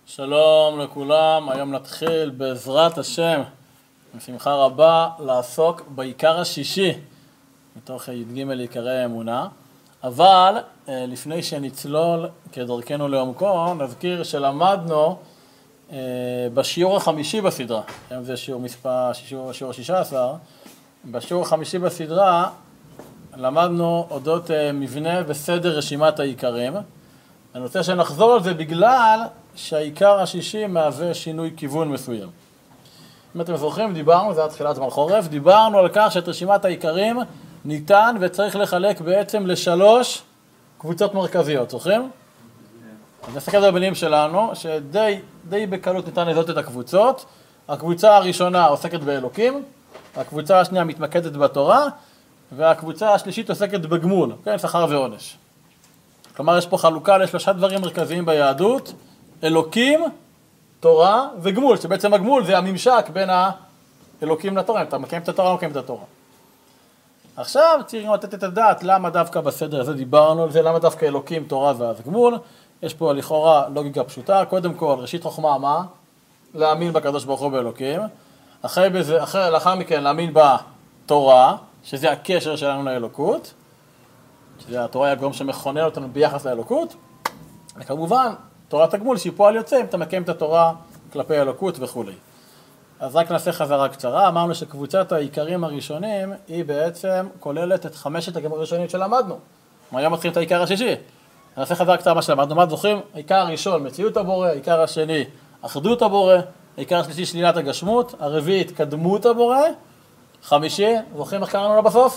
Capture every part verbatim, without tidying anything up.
שלום לכולם, היום נתחיל בעזרת השם, בשמחה רבה, לעסוק בעיקר השישי, מתוך י"ג עיקרי האמונה. אבל לפני שנצלול כדרכנו לעומקו, נזכיר שלמדנו בשיעור החמישי בסדרה, היום זה שיעור מספר, שיעור, שיעור שישה עשר, בשיעור החמישי בסדרה למדנו אודות מבנה וסדר רשימת העיקרים. אני רוצה שנחזור על זה בגלל שהעיקר השישי מהווה שינוי כיוון מסוים. אם אתם זוכרים, דיברנו, זה היה תחילת זמן חורף, דיברנו על כך שאת רשימת העיקרים ניתן וצריך לחלק בעצם לשלוש קבוצות מרכזיות, זוכרים? אז נסתכל על המילים שלנו, שדי די בקלות ניתן לזהות את הקבוצות. הקבוצה הראשונה עוסקת באלוקים, הקבוצה השנייה מתמקדת בתורה, והקבוצה השלישית עוסקת בגמול, כן, שכר ועונש. כלומר, יש פה חלוקה לשלושה דברים מרכזיים ביהדות, אלוקים, תורה וגמול, שבעצם הגמול זה הממשק בין האלוקים לתורה, אתה מקיים את התורה או מקיים את התורה. עכשיו צריכים לתת את הדעת למה דווקא בסדר הזה דיברנו על זה, למה דווקא אלוקים, תורה ואז גמול. יש פה לכאורה לוגיקה פשוטה, קודם כל ראשית חוכמה מה? להאמין בקדוש ברוך הוא באלוקים, אחרי בזה, אחרי, לאחר מכן להאמין בתורה, שזה הקשר שלנו לאלוקות, שזה התורה היא הגורם שמכונן אותנו ביחס לאלוקות, וכמובן תורת הגמול שהיא פועל יוצא אם אתה מקיים את התורה כלפי אלוקות וכו'. אז רק נעשה חזרה קצרה, אמרנו שקבוצת העיקרים הראשונים היא בעצם כוללת את חמשת העיקרים הראשונים שלמדנו. היום מתחילים את העיקר השישי. נעשה חזרה קצרה מה שלמדנו, מה זוכרים? העיקר הראשון מציאות הבורא, העיקר השני אחדות הבורא, העיקר השלישי שלילת הגשמות, הרביעי התקדמות הבורא, חמישי, זוכרים איך קראנו לו בסוף?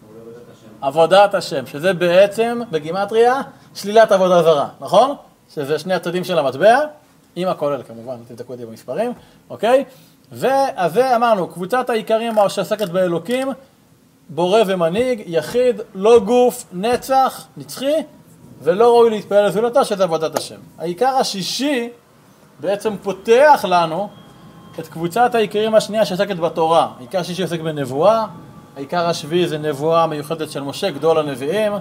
עבודת השם, שזה בעצם בגימטריה שלילת עבודה זרה, נכון? שזה שני הצדדים של המטבע, עם הכולל כמובן, תבדקו אותי במספרים, אוקיי? ואז זה אמרנו, קבוצת העיקרים שעוסקת באלוקים, בורא ומנהיג, יחיד, לא גוף, נצח, נצחי, ולא ראוי להתפעל לזולתו, שזה עבודת השם. העיקר השישי בעצם פותח לנו את קבוצת העיקרים השנייה שעוסקת בתורה. העיקר השישי עוסק בנבואה, העיקר השביעי זה נבואה מיוחדת של משה, גדול הנביאים.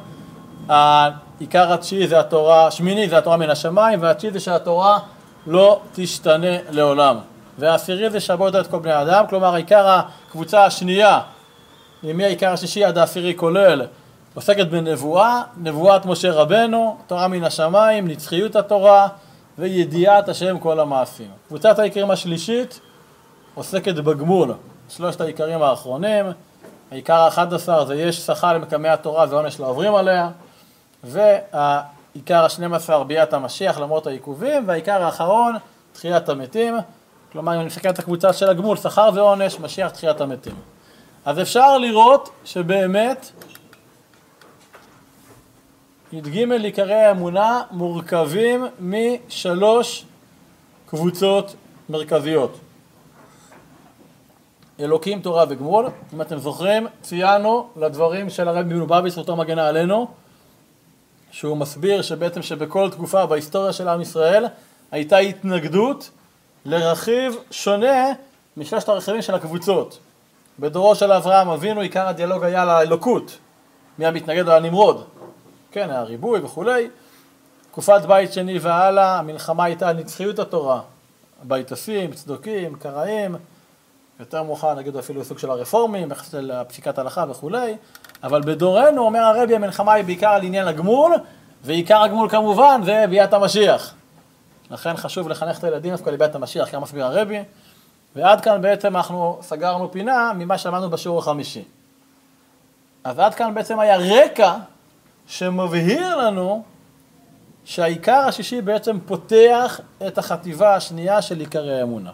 העיקר התשיעי זה התורה, שמיני זה התורה מן השמיים, והתשיעי זה שהתורה לא תשתנה לעולם. והעשירי זה שבת את כל בני האדם, כלומר העיקר הקבוצה השנייה, ימי העיקר השישי עד העשירי כולל, עוסקת בנבואה, נבואת משה רבנו, תורה מן השמיים, נצחיות התורה וידיעת השם כל המעשים. קבוצת העיקרים השלישית עוסקת בגמול, שלושת העיקרים האחרונים. העיקר ה-אחד עשר זה יש שכר למקיימי התורה ועונש לעוברים עליה, והעיקר ה-שנים עשר ביאת המשיח למרות העיכובים, והעיקר האחרון תחיית המתים. כלומר, אם נסתכל את הקבוצה של הגמול, שכר ועונש, משיח תחיית המתים. אז אפשר לראות שבאמת י"ג עיקרי האמונה מורכבים משלוש קבוצות מרכזיות. אלוקים, תורה וגמול. אם אתם זוכרים, ציינו לדברים של הרבי מלובביץ' זכותו מגנה עלינו, שהוא מסביר שבעצם שבכל תקופה בהיסטוריה של עם ישראל הייתה התנגדות לרכיב שונה משלושת הרכיבים של הקבוצות. בדורו של אברהם אבינו עיקר הדיאלוג היה על האלוקות, מי המתנגד על הנמרוד, כן, הריבוי וכולי. תקופת בית שני והלאה, המלחמה הייתה על נצחיות התורה, ביתוסים, צדוקים, קראים, יותר מאוחר נגיד אפילו סוג של הרפורמים, של פסיקת הלכה וכולי. אבל בדורנו אומר הרבי המלחמה היא בעיקר על עניין הגמול, ועיקר הגמול כמובן זה ביאת המשיח. לכן חשוב לחנך את הילדים דווקא לביאת המשיח, כמו מסביר הרבי. ועד כאן בעצם אנחנו סגרנו פינה ממה שלמדנו בשיעור החמישי. אז עד כאן בעצם היה רקע שמבהיר לנו שהעיקר השישי בעצם פותח את החטיבה השנייה של עיקרי האמונה.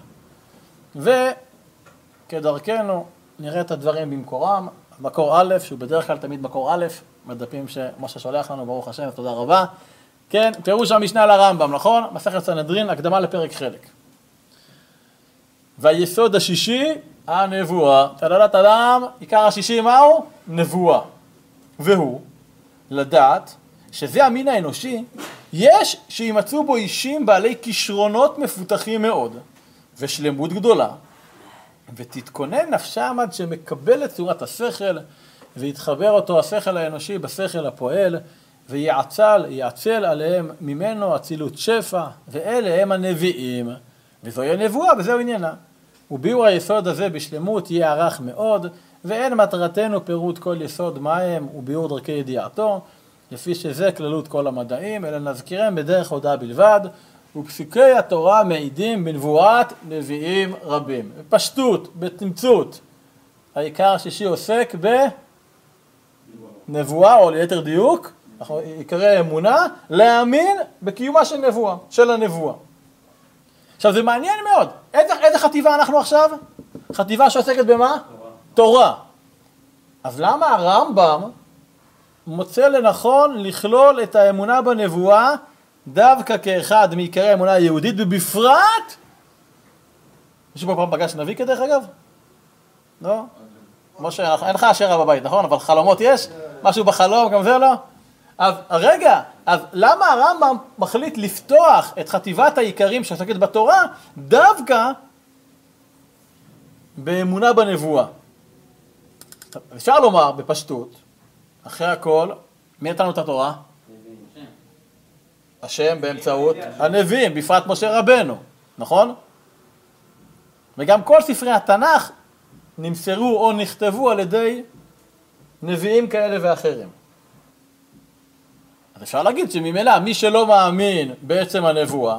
וכדרכנו נראה את הדברים במקורם. מקור א', שהוא בדרך כלל תמיד מקור א', בדפים שמשה שולח לנו, ברוך השם, תודה רבה. כן, פירוש המשנה לרמב"ם, נכון? מסכת סנהדרין, הקדמה לפרק חלק. והיסוד השישי, הנבואה. תדעת אדם, עיקר השישי מהו? נבואה. והוא, לדעת, שזה המין האנושי, יש שימצאו בו אישים בעלי כישרונות מפותחים מאוד, ושלמות גדולה, ותתכונן נפשם עד שמקבל את צורת השכל, ויתחבר אותו השכל האנושי בשכל הפועל, ויעצל, יעצל עליהם ממנו אצילות שפע, ואלה הם הנביאים, וזוהי הנבואה, וזהו עניינה. וביאור היסוד הזה בשלמות יהיה ערך מאוד, ואין מטרתנו פירוט כל יסוד מהם וביאור דרכי ידיעתו, לפי שזה כללות כל המדעים, אלא נזכירם בדרך הודעה בלבד, ופסוקי התורה מעידים בנבואת נביאים רבים. בפשטות, בתמצות, העיקר השישי עוסק בנבואה, או ליתר דיוק, עיקרי אמונה, להאמין בקיומה של נבואה, של הנבואה. עכשיו זה מעניין מאוד, איזה, איזה חטיבה אנחנו עכשיו? חטיבה שעוסקת במה? תורה. תורה. אז למה הרמב"ם מוצא לנכון לכלול את האמונה בנבואה דווקא כאחד מעיקרי האמונה היהודית, ובפרט, מישהו פה פעם פגש נביא כדרך אגב? לא? משה, אין לך אשרה בבית, נכון? אבל חלומות יש? משהו בחלום, גם זה לא? אז רגע, אז למה הרמב"ם מחליט לפתוח את חטיבת העיקרים שעוסקת בתורה דווקא באמונה בנבואה? אפשר לומר בפשטות, אחרי הכל, מי נתנו את התורה? השם באמצעות הנביאים, בפרט משה רבנו, נכון? וגם כל ספרי התנ"ך נמסרו או נכתבו על ידי נביאים כאלה ואחרים. אז אפשר להגיד שממילא מי שלא מאמין בעצם הנבואה,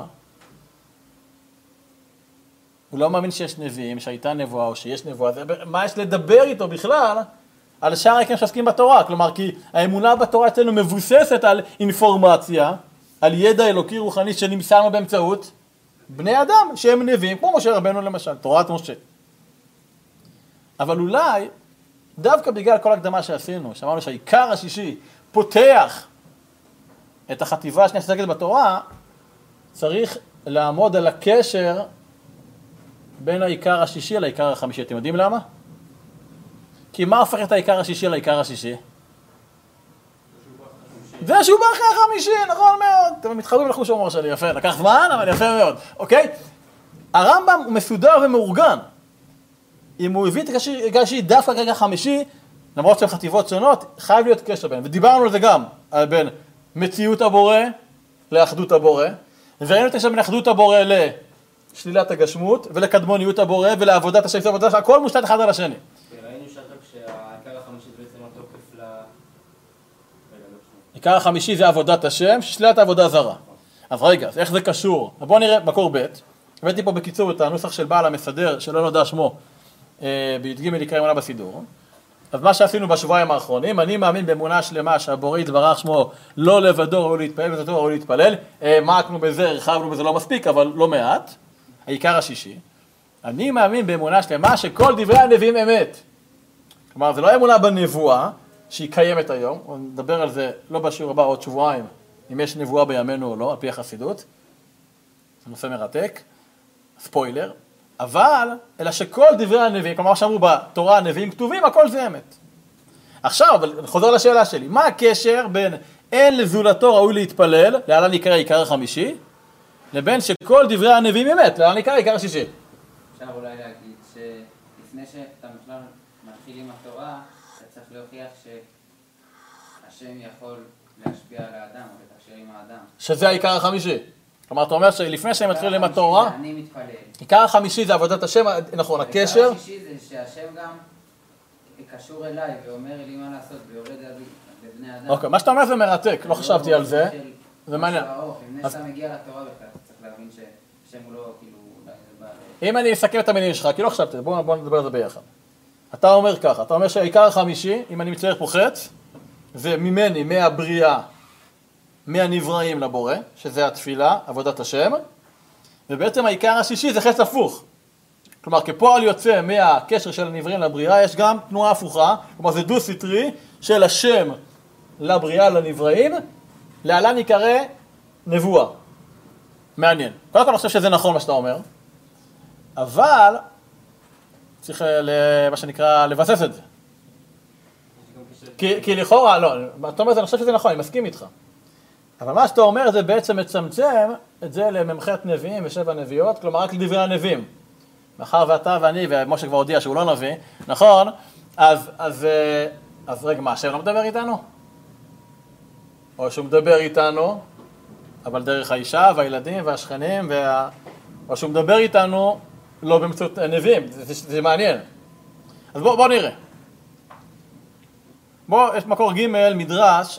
הוא לא מאמין שיש נביאים, שהייתה נבואה או שיש נבואה, מה יש לדבר איתו בכלל על שאר העיקרים שעוסקים בתורה? כלומר, כי האמונה בתורה אצלנו מבוססת על אינפורמציה, על ידע אלוקי רוחני שנמסרנו באמצעות בני אדם שהם נביאים, כמו משה רבנו למשל, תורת משה. אבל אולי, דווקא בגלל כל הקדמה שעשינו, שאמרנו שהעיקר השישי פותח את החטיבה השנייה שעוסקת בתורה, צריך לעמוד על הקשר בין העיקר השישי לעיקר החמישי. אתם יודעים למה? כי מה הופך את העיקר השישי לעיקר השישי? זה שהוא בא אחרי החמישי, נכון מאוד. אתם מתחברים לחוש הומור שלי, יפה. לקח זמן, אבל יפה מאוד. אוקיי? הרמב"ם הוא מסודר ומאורגן. אם הוא הביא את העיקר השישי דווקא כרגע חמישי, למרות שהן חטיבות שונות, חייב להיות קשר בין. ודיברנו על זה גם, בין מציאות הבורא לאחדות הבורא, וראינו את השם בין אחדות הבורא לשלילת הגשמות, ולקדמוניות הבורא, ולעבודת השם, הכל מושתת אחד על השני. ראינו שהעיקר החמישי בעצם התוקף ל... העיקר החמישי זה עבודת השם, שלילת העבודה זרה. אז רגע, איך זה קשור? בואו נראה מקור ב'. הבאתי פה בקיצור את הנוסח של בעל המסדר, שלא נודע שמו, בי"ג עיקרי אמונה בסידור. אז מה שעשינו בשבועיים האחרונים, אני מאמין באמונה שלמה שהבורא יתברך שמו לא לבדו ראוי להתפלל וזאתו ראוי להתפלל. מעקנו בזה, הרחבנו בזה לא מספיק, אבל לא מעט. העיקר השישי. אני מאמין באמונה שלמה שכל דברי הנביאים אמת. כלומר, זה לא אמונה בנבואה שהיא קיימת היום, נדבר על זה לא בשיעור הבא עוד שבועיים, אם יש נבואה בימינו או לא, על פי החסידות. זה נושא מרתק, ספוילר. אבל, אלא שכל דברי הנביאים, כלומר שאמרו בתורה הנביאים כתובים, הכל זה אמת. עכשיו, אבל חוזר לשאלה שלי, מה הקשר בין אין לזולתו ראוי להתפלל, להלן עיקר העיקר החמישי, לבין שכל דברי הנביאים אמת, להלן עיקר העיקר השישי? אפשר אולי להגיד שלפני שאתה בכלל מתחיל עם התורה, אתה צריך להוכיח שהשם יכול להשפיע על האדם, או לתקשר עם האדם. שזה העיקר החמישי. כלומר, אתה אומר שלפני שהם מתחילים עם התורה, אני מתפלל. עיקר החמישי זה עבודת השם, נכון, הקשר. העיקר השישי זה שהשם גם קשור אליי ואומר לי מה לעשות ויורד לבני אדם. אוקיי, מה שאתה אומר זה מרתק, לא חשבתי על זה. זה מעניין. לפני שאתה מגיע לתורה בכלל, אתה צריך להבין שהשם הוא לא כאילו... אם אני אסכם את המילים שלך, כי לא חשבתי, בואו נדבר על זה ביחד. אתה אומר ככה, אתה אומר שהעיקר החמישי, אם אני מצייר פה חץ, זה ממני, מהבריאה, מהנבראים לבורא, שזה התפילה, עבודת השם, ובעצם העיקר השישי זה חץ הפוך. כלומר, כפועל יוצא מהקשר של הנבראים לבריאה, יש גם תנועה הפוכה, כלומר זה דו סטרי של השם לבריאה לנבראים, להלן יקרא נבואה. מעניין. קודם כל אני חושב שזה נכון מה שאתה אומר, אבל צריך מה שנקרא לבסס את זה. כי, כי לכאורה, לא, אתה אומר, אני חושב שזה נכון, אני מסכים איתך. אבל מה שאתה אומר זה בעצם מצמצם את זה לממחת נביאים ושבע נביאות, כלומר רק לדברי הנביאים. מאחר ואתה ואני, ומשה כבר הודיע שהוא לא נביא, נכון? אז, אז, אז רגע, מה, השם לא מדבר איתנו? או שהוא מדבר איתנו, אבל דרך האישה והילדים והשכנים, וה... או שהוא מדבר איתנו לא באמצעות נביאים, זה, זה, זה מעניין. אז בואו בוא נראה. בואו, יש מקור ג' מדרש,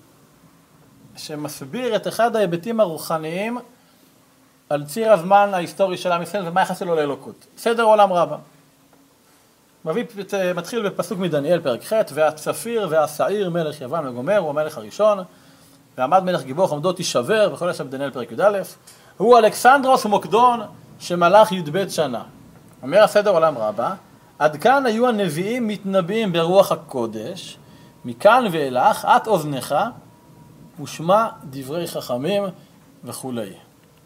שמסביר את אחד ההיבטים הרוחניים על ציר הזמן ההיסטורי של עם ישראל ומה יחס לו לאלוקות. סדר עולם רבה. מביא, מתחיל בפסוק מדניאל פרק ח' והצפיר והשעיר מלך יוון וגומר, הוא המלך הראשון, ועמד מלך גיבור חמדו תישבר וכל השם בדניאל פרק י"א, הוא אלכסנדרוס מוקדון שמלך י"ב שנה. אומר הסדר עולם רבה, עד כאן היו הנביאים מתנבאים ברוח הקודש, מכאן ואילך את אוזנך ושמע דברי חכמים וכולי.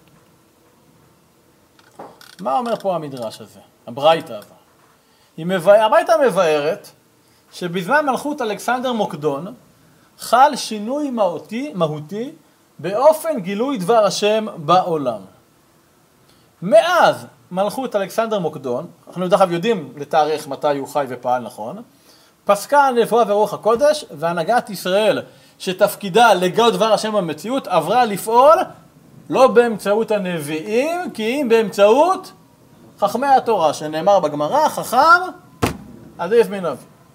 מה אומר פה המדרש הזה? הברייתא הזה. הברייתא מבארת שבזמן מלכות אלכסנדר מוקדון חל שינוי מהותי, מהותי באופן גילוי דבר השם בעולם. מאז מלכות אלכסנדר מוקדון, אנחנו דרך אגב יודעים לתאריך מתי הוא חי ופעל נכון, פסקה הנבואה ורוח הקודש, והנהגת ישראל שתפקידה לגלות דבר השם במציאות עברה לפעול לא באמצעות הנביאים, כי אם באמצעות חכמי התורה, שנאמר בגמרא, חכם עדיף מנביא.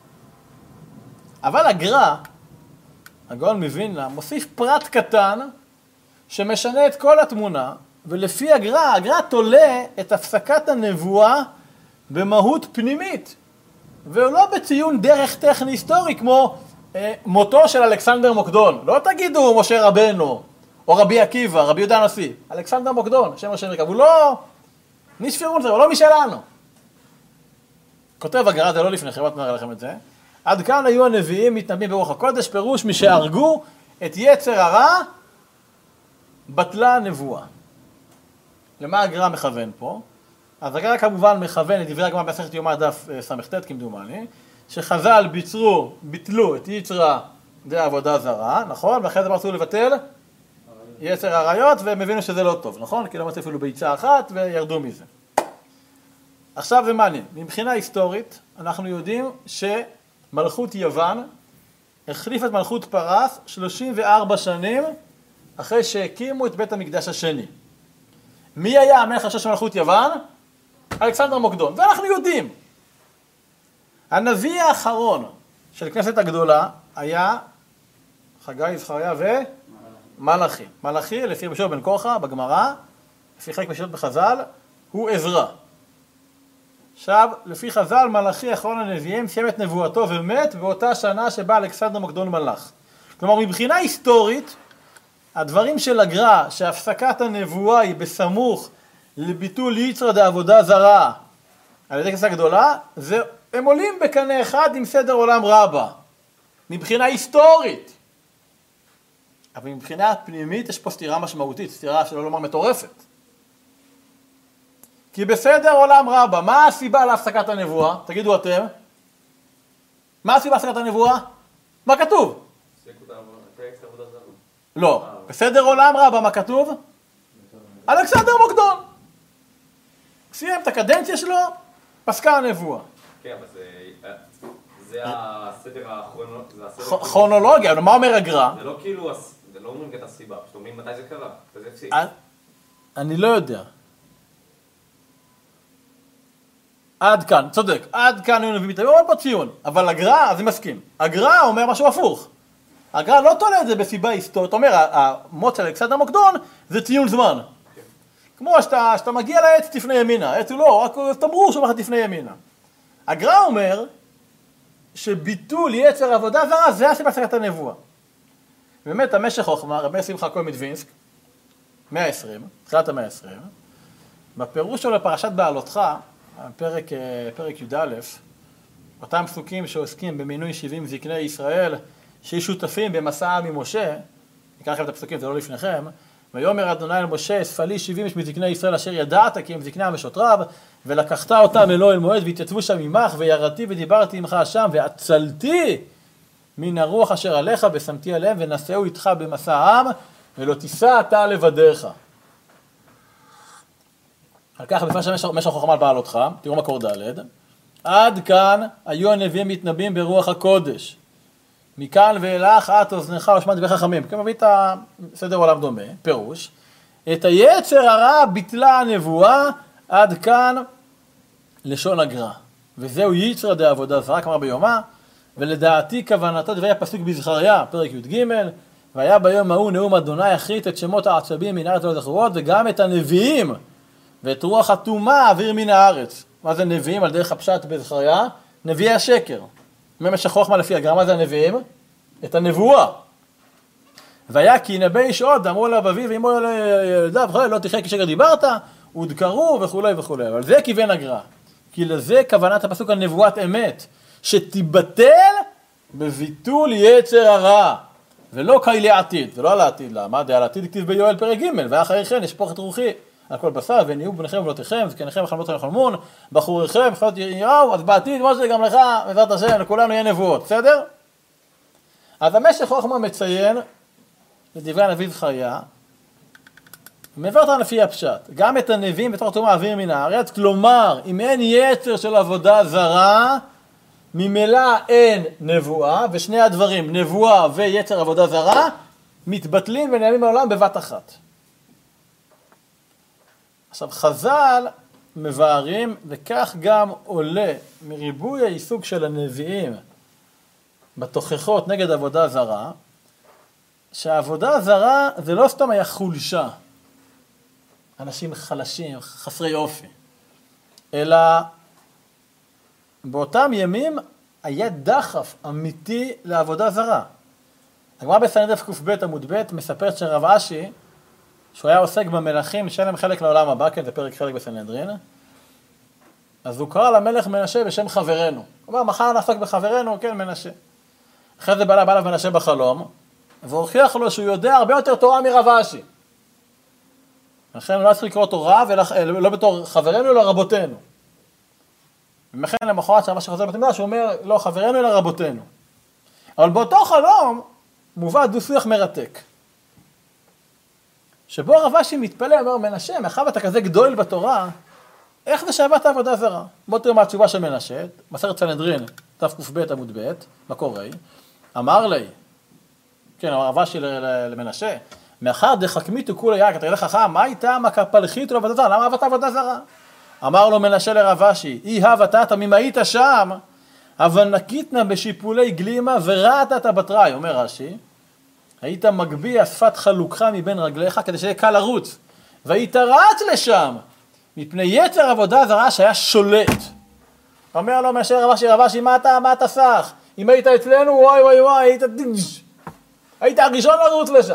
אבל הגר"א, הגאון מווילנה, מוסיף פרט קטן שמשנה את כל התמונה, ולפי הגר"א, הגר"א תולה את הפסקת הנבואה במהות פנימית, ולא בציון דרך טכני היסטורי כמו אה, מותו של אלכסנדר מוקדון. לא תגידו משה רבנו, או רבי עקיבא, רבי יהודה הנשיא. אלכסנדר מוקדון, שם השם יקב, הוא לא נשפרון, הוא לא משלנו. כותב הגר"א, זה לא לפניכם, את נראה לכם את זה. עד כאן היו הנביאים מתנבאים ברוח הקודש, פירוש משהרגו את יצר הרע, בטלה הנבואה. למה הגר"א מכוון פה? אז הגר"א כמובן מכוון את דברי הגמרא במסכת יומא דף ס"ט כמדומני, שחז"ל ביצרו, ביטלו את יצרה דעבודה זרה, נכון? ואחרי זה רצו לבטל יצר עריות, והם הבינו שזה לא טוב, נכון? כי לא מצאו אפילו ביצה אחת וירדו מזה. עכשיו זה מעניין. מבחינה היסטורית, אנחנו יודעים שמלכות יוון החליף את מלכות פרס שלושים וארבע שנים אחרי שהקימו את בית המקדש השני. מי היה המלך הראשון של מלכות יוון? אלכסנדר מוקדון. ואנחנו יודעים. הנביא האחרון של כנסת הגדולה היה חגי, זכריה ומלאכי. מלאכי, לפי רבי שמעון בן קורחה בגמרא, לפי חלק מהשיטות בחז"ל, הוא עזרא. עכשיו, לפי חז"ל, מלאכי אחרון הנביאים סיים את נבואתו ומת באותה שנה שבה אלכסנדר מוקדון מלך. כלומר, מבחינה היסטורית, הדברים של הגר"א, שהפסקת הנבואה היא בסמוך לביטול יצרא דעבודה זרה על ידי כנסת הגדולה, זה, הם עולים בקנה אחד עם סדר עולם רבה, מבחינה היסטורית. אבל מבחינה פנימית יש פה סתירה משמעותית, סתירה שלא לומר מטורפת. כי בסדר עולם רבה, מה הסיבה להפסקת הנבואה? תגידו אתם. מה הסיבה להפסקת הנבואה? מה כתוב? לא. בסדר עולם רבה, מה כתוב? אלכסנדר מוקדון. סיים את הקדנציה שלו, פסקה הנבואה. כן, אבל זה הסדר כרונולוגיה, מה אומר הגר"א? זה לא כאילו, זה לא אומרים את הסיבה, פשוט אומרים מתי זה קרה, וזה הפסיק. אני לא יודע. עד כאן, צודק, עד כאן הוא נביא מתאבים, הוא אומר פה ציון, אבל הגר"א, אז אני מסכים. הגר"א אומר משהו הפוך. הגר"א לא תולה את זה בסיבה היסטורית, אומר, המות של אלכסנדר מוקדון זה ציון זמן. כמו שאתה, שאתה מגיע לעץ תפני ימינה, העץ הוא לא, רק תמרור שאומר לך תפני ימינה. הגר"א אומר שביטול יצר עבודה זרה זה הסיבה להפסקת הנבואה. באמת המשך חוכמה, רבי שמחה כהן מדווינסק, מאה ועשרים, תחילת המאה העשרים, בפירוש שלו לפרשת בעלותך, פרק, פרק י"א, אותם פסוקים שעוסקים במינוי שבעים זקני ישראל, שיהיו שותפים במסע העם עם משה, נקרא לכם את הפסוקים, זה לא לפניכם, ויאמר אדוני אל משה, אספה לי שבעים איש מזקני ישראל אשר ידעת כי הם זקני עם ושוטריו, ולקחת אותם אלו אל מועד והתייצבו שם עמך, וירדתי ודיברתי עמך שם, והצלתי מן הרוח אשר עליך, ושמתי עליהם, ונשאו איתך במסע העם, ולא תישא אתה לבדך. על כך בפרש משך חוכמה על בעלותך, תראו מקור ד', עד כאן היו הנביאים מתנבאים ברוח הקודש, מכאן ואילך את אוזנך או שמע דברי חכמים. כי מביא את הסדר עולם דומה, פירוש. את היצר הרע ביטלה הנבואה, עד כאן לשון הגר"א. וזהו יצר דעבודה זרה, כלומר ביומה, ולדעתי כוונתו דברי הפסוק בזכריה, פרק י"ג, והיה ביום ההוא נאום אדוני יחריט את שמות העצבים מן הארץ ולא זכורות, וגם את הנביאים ואת רוח הטומאה אוויר מן הארץ. מה זה נביאים? על דרך הפשט בזכריה, נביאי השקר. ממשך חוכמה לפי הגר"א, מה זה הנביאים? את הנבואה. והיה כי ינבא איש עוד, אמרו לה אביו ואמו לילדיו, לא תחיה כשקר דיברת, הודקרו וכו' וכו'. אבל זה כיוון הגר"א. כי לזה כוונת הפסוק על נבואת אמת, שתיבטל בביטול יצר הרע, ולא כאי לעתיד, ולא על העתיד. למה? די על העתיד כתיב ביואל פרק ג' ואחרי כן אשפוך את רוחי על כל בשר, ונהיו בניכם ובנותיכם, זקניכם וחלומות חלמון, בחוריכם, חיות יראו, אז בעתיד, משה, גם לך, בעזרת השם, לכולנו יהיה נבואות, בסדר? אז המשך חוכמה מציין, לדברי הנביא זכריה, מעבר אותנו לפי הפשט, גם את הנביאים בתוך הטומאה אוויר מן הארץ, כלומר, אם אין יצר של עבודה זרה, ממילא אין נבואה, ושני הדברים, נבואה ויצר עבודה זרה, מתבטלים ונעלמים מהעולם בבת אחת. עכשיו, חז"ל מבארים, וכך גם עולה מריבוי העיסוק של הנביאים בתוכחות נגד עבודה זרה, שהעבודה זרה זה לא סתם היה חולשה, אנשים חלשים, חסרי אופי, אלא באותם ימים היה דחף אמיתי לעבודה זרה. הגמרא בסנהדרין ק"ב עמוד ב' מספרת שרב אשי, שהוא היה עוסק במלכים, שאין להם חלק לעולם הבא, כן, זה פרק חלק בסנהדרין, אז הוא קרא למלך מנשה בשם חברנו. הוא אומר, מחר נעסוק בחברנו, כן, מנשה. אחרי זה בא אליו מנשה בחלום, והוכיח לו שהוא יודע הרבה יותר תורה מרב אשי. לכן הוא לא צריך לקרוא אותו רב, לא בתור חברנו, אלא רבותינו. ומכן למחרת שמה שחוזר בתמדה, שהוא אומר, לא חברנו, אלא רבותינו. אבל באותו חלום, מובא דו-שיח מרתק. שבו רב אשי מתפלא, אומר, מנשה, מאחר ואתה כזה גדול בתורה, איך זה שעבדת עבודה זרה? בוא תראה מה התשובה של מנשה, מסכת סנהדרין, תק"ב עמוד ב', מקור ה', אמר לי, כן, אמר רב אשי למנשה, מאחר דחכמיתו כולי ירק, אתה ילך חכם, מה הייתה מקפלחיתו לעבודה זרה? למה עבדת עבודה זרה? אמר לו מנשה לרב אשי, אי הבטת, אם היית שם, אבל נקיתנה בשיפולי גלימה ורעת בתראי, אומר רש"י, היית מגביה שפת חלוקך מבין רגליך כדי שיהיה קל לרוץ, והיית רץ לשם, מפני יצר עבודה זרה שהיה שולט. אומר לו מנשה רב אשי, רב אשי, מה אתה, מה אתה סך? אם היית אצלנו, וואי וואי וואי, היית, היית הראשון לרוץ לשם.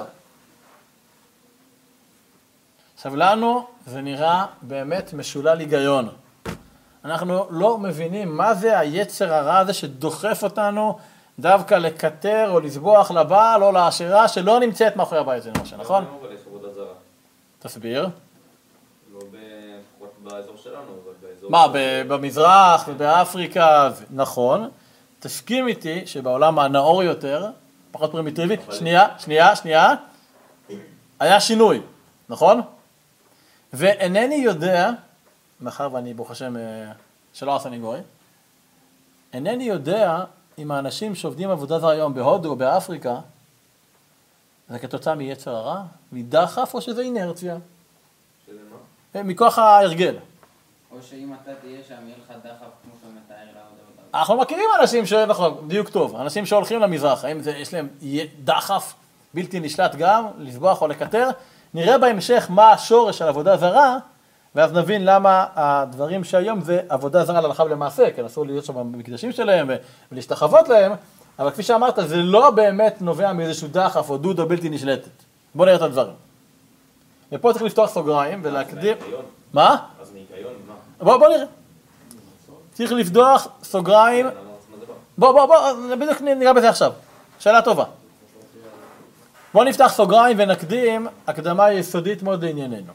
עכשיו לנו זה נראה באמת משולל היגיון. אנחנו לא מבינים מה זה היצר הרע הזה שדוחף אותנו דווקא לקטר או לסבוח לבעל או לעשירה שלא נמצאת מאחורי הבית זה למשל, נכון? לא, אבל יש עבודה זרה. תסביר. לא באזור שלנו, אבל באזור... מה, במזרח ובאפריקה, נכון. תסכים איתי שבעולם הנאור יותר, פחות פרימיטיבי, שנייה, שנייה, שנייה, היה שינוי, נכון? ואינני יודע, מאחר ואני ברוך השם שלא הסניגורי, אינני יודע אם האנשים שעובדים עבודה זרה היום בהודו או באפריקה, זה כתוצאה מיצר הרע, מדחף או שזה אינרציה? שזה מה? מכוח ההרגל. או שאם אתה תהיה שם, יהיה לך דחף כמו שאתה מתאר לעבודה. אנחנו מכירים אנשים ש... נכון, דיוק טוב, אנשים שהולכים למזרח, האם זה, יש להם דחף בלתי נשלט גם, לסבוח או לקטר, נראה בהמשך מה השורש של עבודה זרה, ואז נבין למה הדברים שהיום זה עבודה זרה להלכה ולמעשה, כי אסור להיות שם במקדשים שלהם ולהשתחוות להם, אבל כפי שאמרת, זה לא באמת נובע מאיזשהו דחף או דודה בלתי נשלטת. בוא נראה את הדברים. ופה צריך לפתוח סוגריים ולהקדים... מה? אז מהיגיון, מה? בוא, בוא נראה. צריך לפתוח סוגריים... בוא, בוא, בוא, בדיוק ניגע בזה עכשיו. שאלה טובה. בוא נפתח סוגריים ונקדים הקדמה יסודית מאוד לענייננו.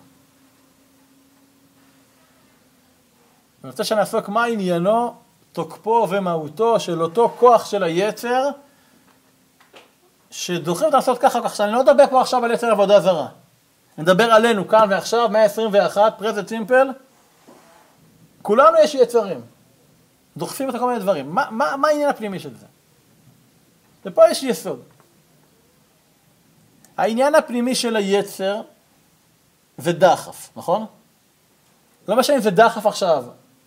אני רוצה שנעסוק מה עניינו, תוקפו ומהותו של אותו כוח של היצר, שדוחים לעשות ככה ככה, שאני לא מדבר פה עכשיו על יצר עבודה זרה. אני מדבר עלינו כאן ועכשיו, מאה עשרים ואחת, פרזנט סימפל, כולנו יש יצרים. דוחפים את כל מיני דברים. מה, מה, מה העניין הפנימי של זה? ופה יש יסוד. העניין הפנימי של היצר זה דחף, נכון? לא משנה אם זה דחף עכשיו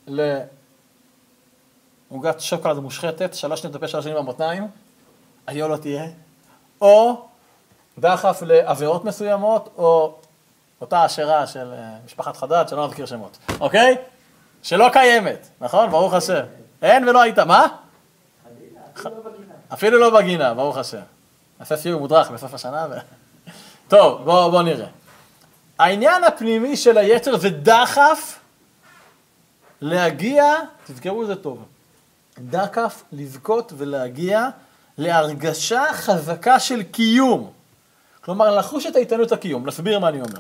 לעוגת שוקולד מושחתת, שלוש שנים לטפל שלוש שנים במותניים, היה לא תהיה, או דחף לעבירות מסוימות, או אותה עשירה של משפחת חדד, שלא נזכיר שמות, אוקיי? שלא קיימת, נכון? ברוך השם. אין ולא הייתה, מה? אפילו לא בגינה, ברוך השם. נעשה סיור מודרך בסוף השנה. ו... טוב, בואו בוא נראה. העניין הפנימי של היצר זה דחף להגיע, תזכרו את זה טוב, דחף לזכות ולהגיע להרגשה חזקה של קיום. כלומר, לחוש את האיתנות הקיום, להסביר מה אני אומר.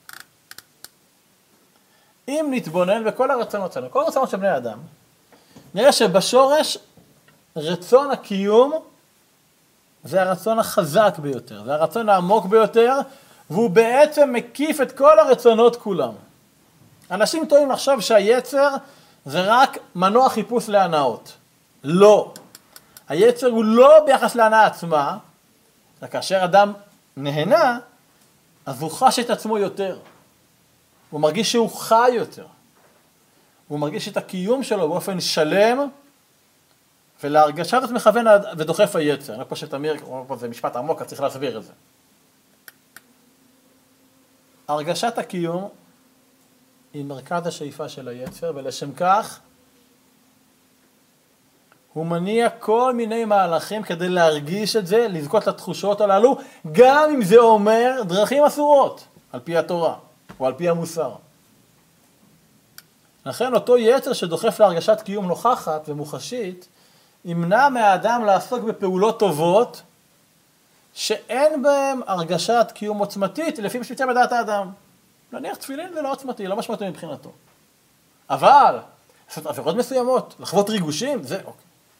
אם נתבונן בכל הרצונות שלנו, כל הרצונות של בני אדם, נראה שבשורש רצון הקיום זה הרצון החזק ביותר, זה הרצון העמוק ביותר, והוא בעצם מקיף את כל הרצונות כולם. אנשים טועים לחשוב שהיצר זה רק מנוע חיפוש להנאות. לא. היצר הוא לא ביחס להנאה עצמה, כאשר אדם נהנה, אז הוא חש את עצמו יותר. הוא מרגיש שהוא חי יותר. הוא מרגיש את הקיום שלו באופן שלם, ולהרגשה הזאת מכוון ודוחף היצר. אני לא פה שתמיר, זה משפט עמוק, אז צריך להסביר את זה. הרגשת הקיום היא מרכז השאיפה של היצר, ולשם כך הוא מניע כל מיני מהלכים כדי להרגיש את זה, לזכות לתחושות הללו, גם אם זה אומר דרכים אסורות, על פי התורה או על פי המוסר. לכן אותו יצר שדוחף להרגשת קיום נוכחת ומוחשית, ימנע מהאדם לעסוק בפעולות טובות, שאין בהם הרגשת קיום עוצמתית, לפי מה שיוצא בדעת האדם. נניח תפילין זה לא עוצמתי, לא משמעותי מבחינתו. אבל, לעשות עבירות מסוימות, לחוות ריגושים, זה אוקיי.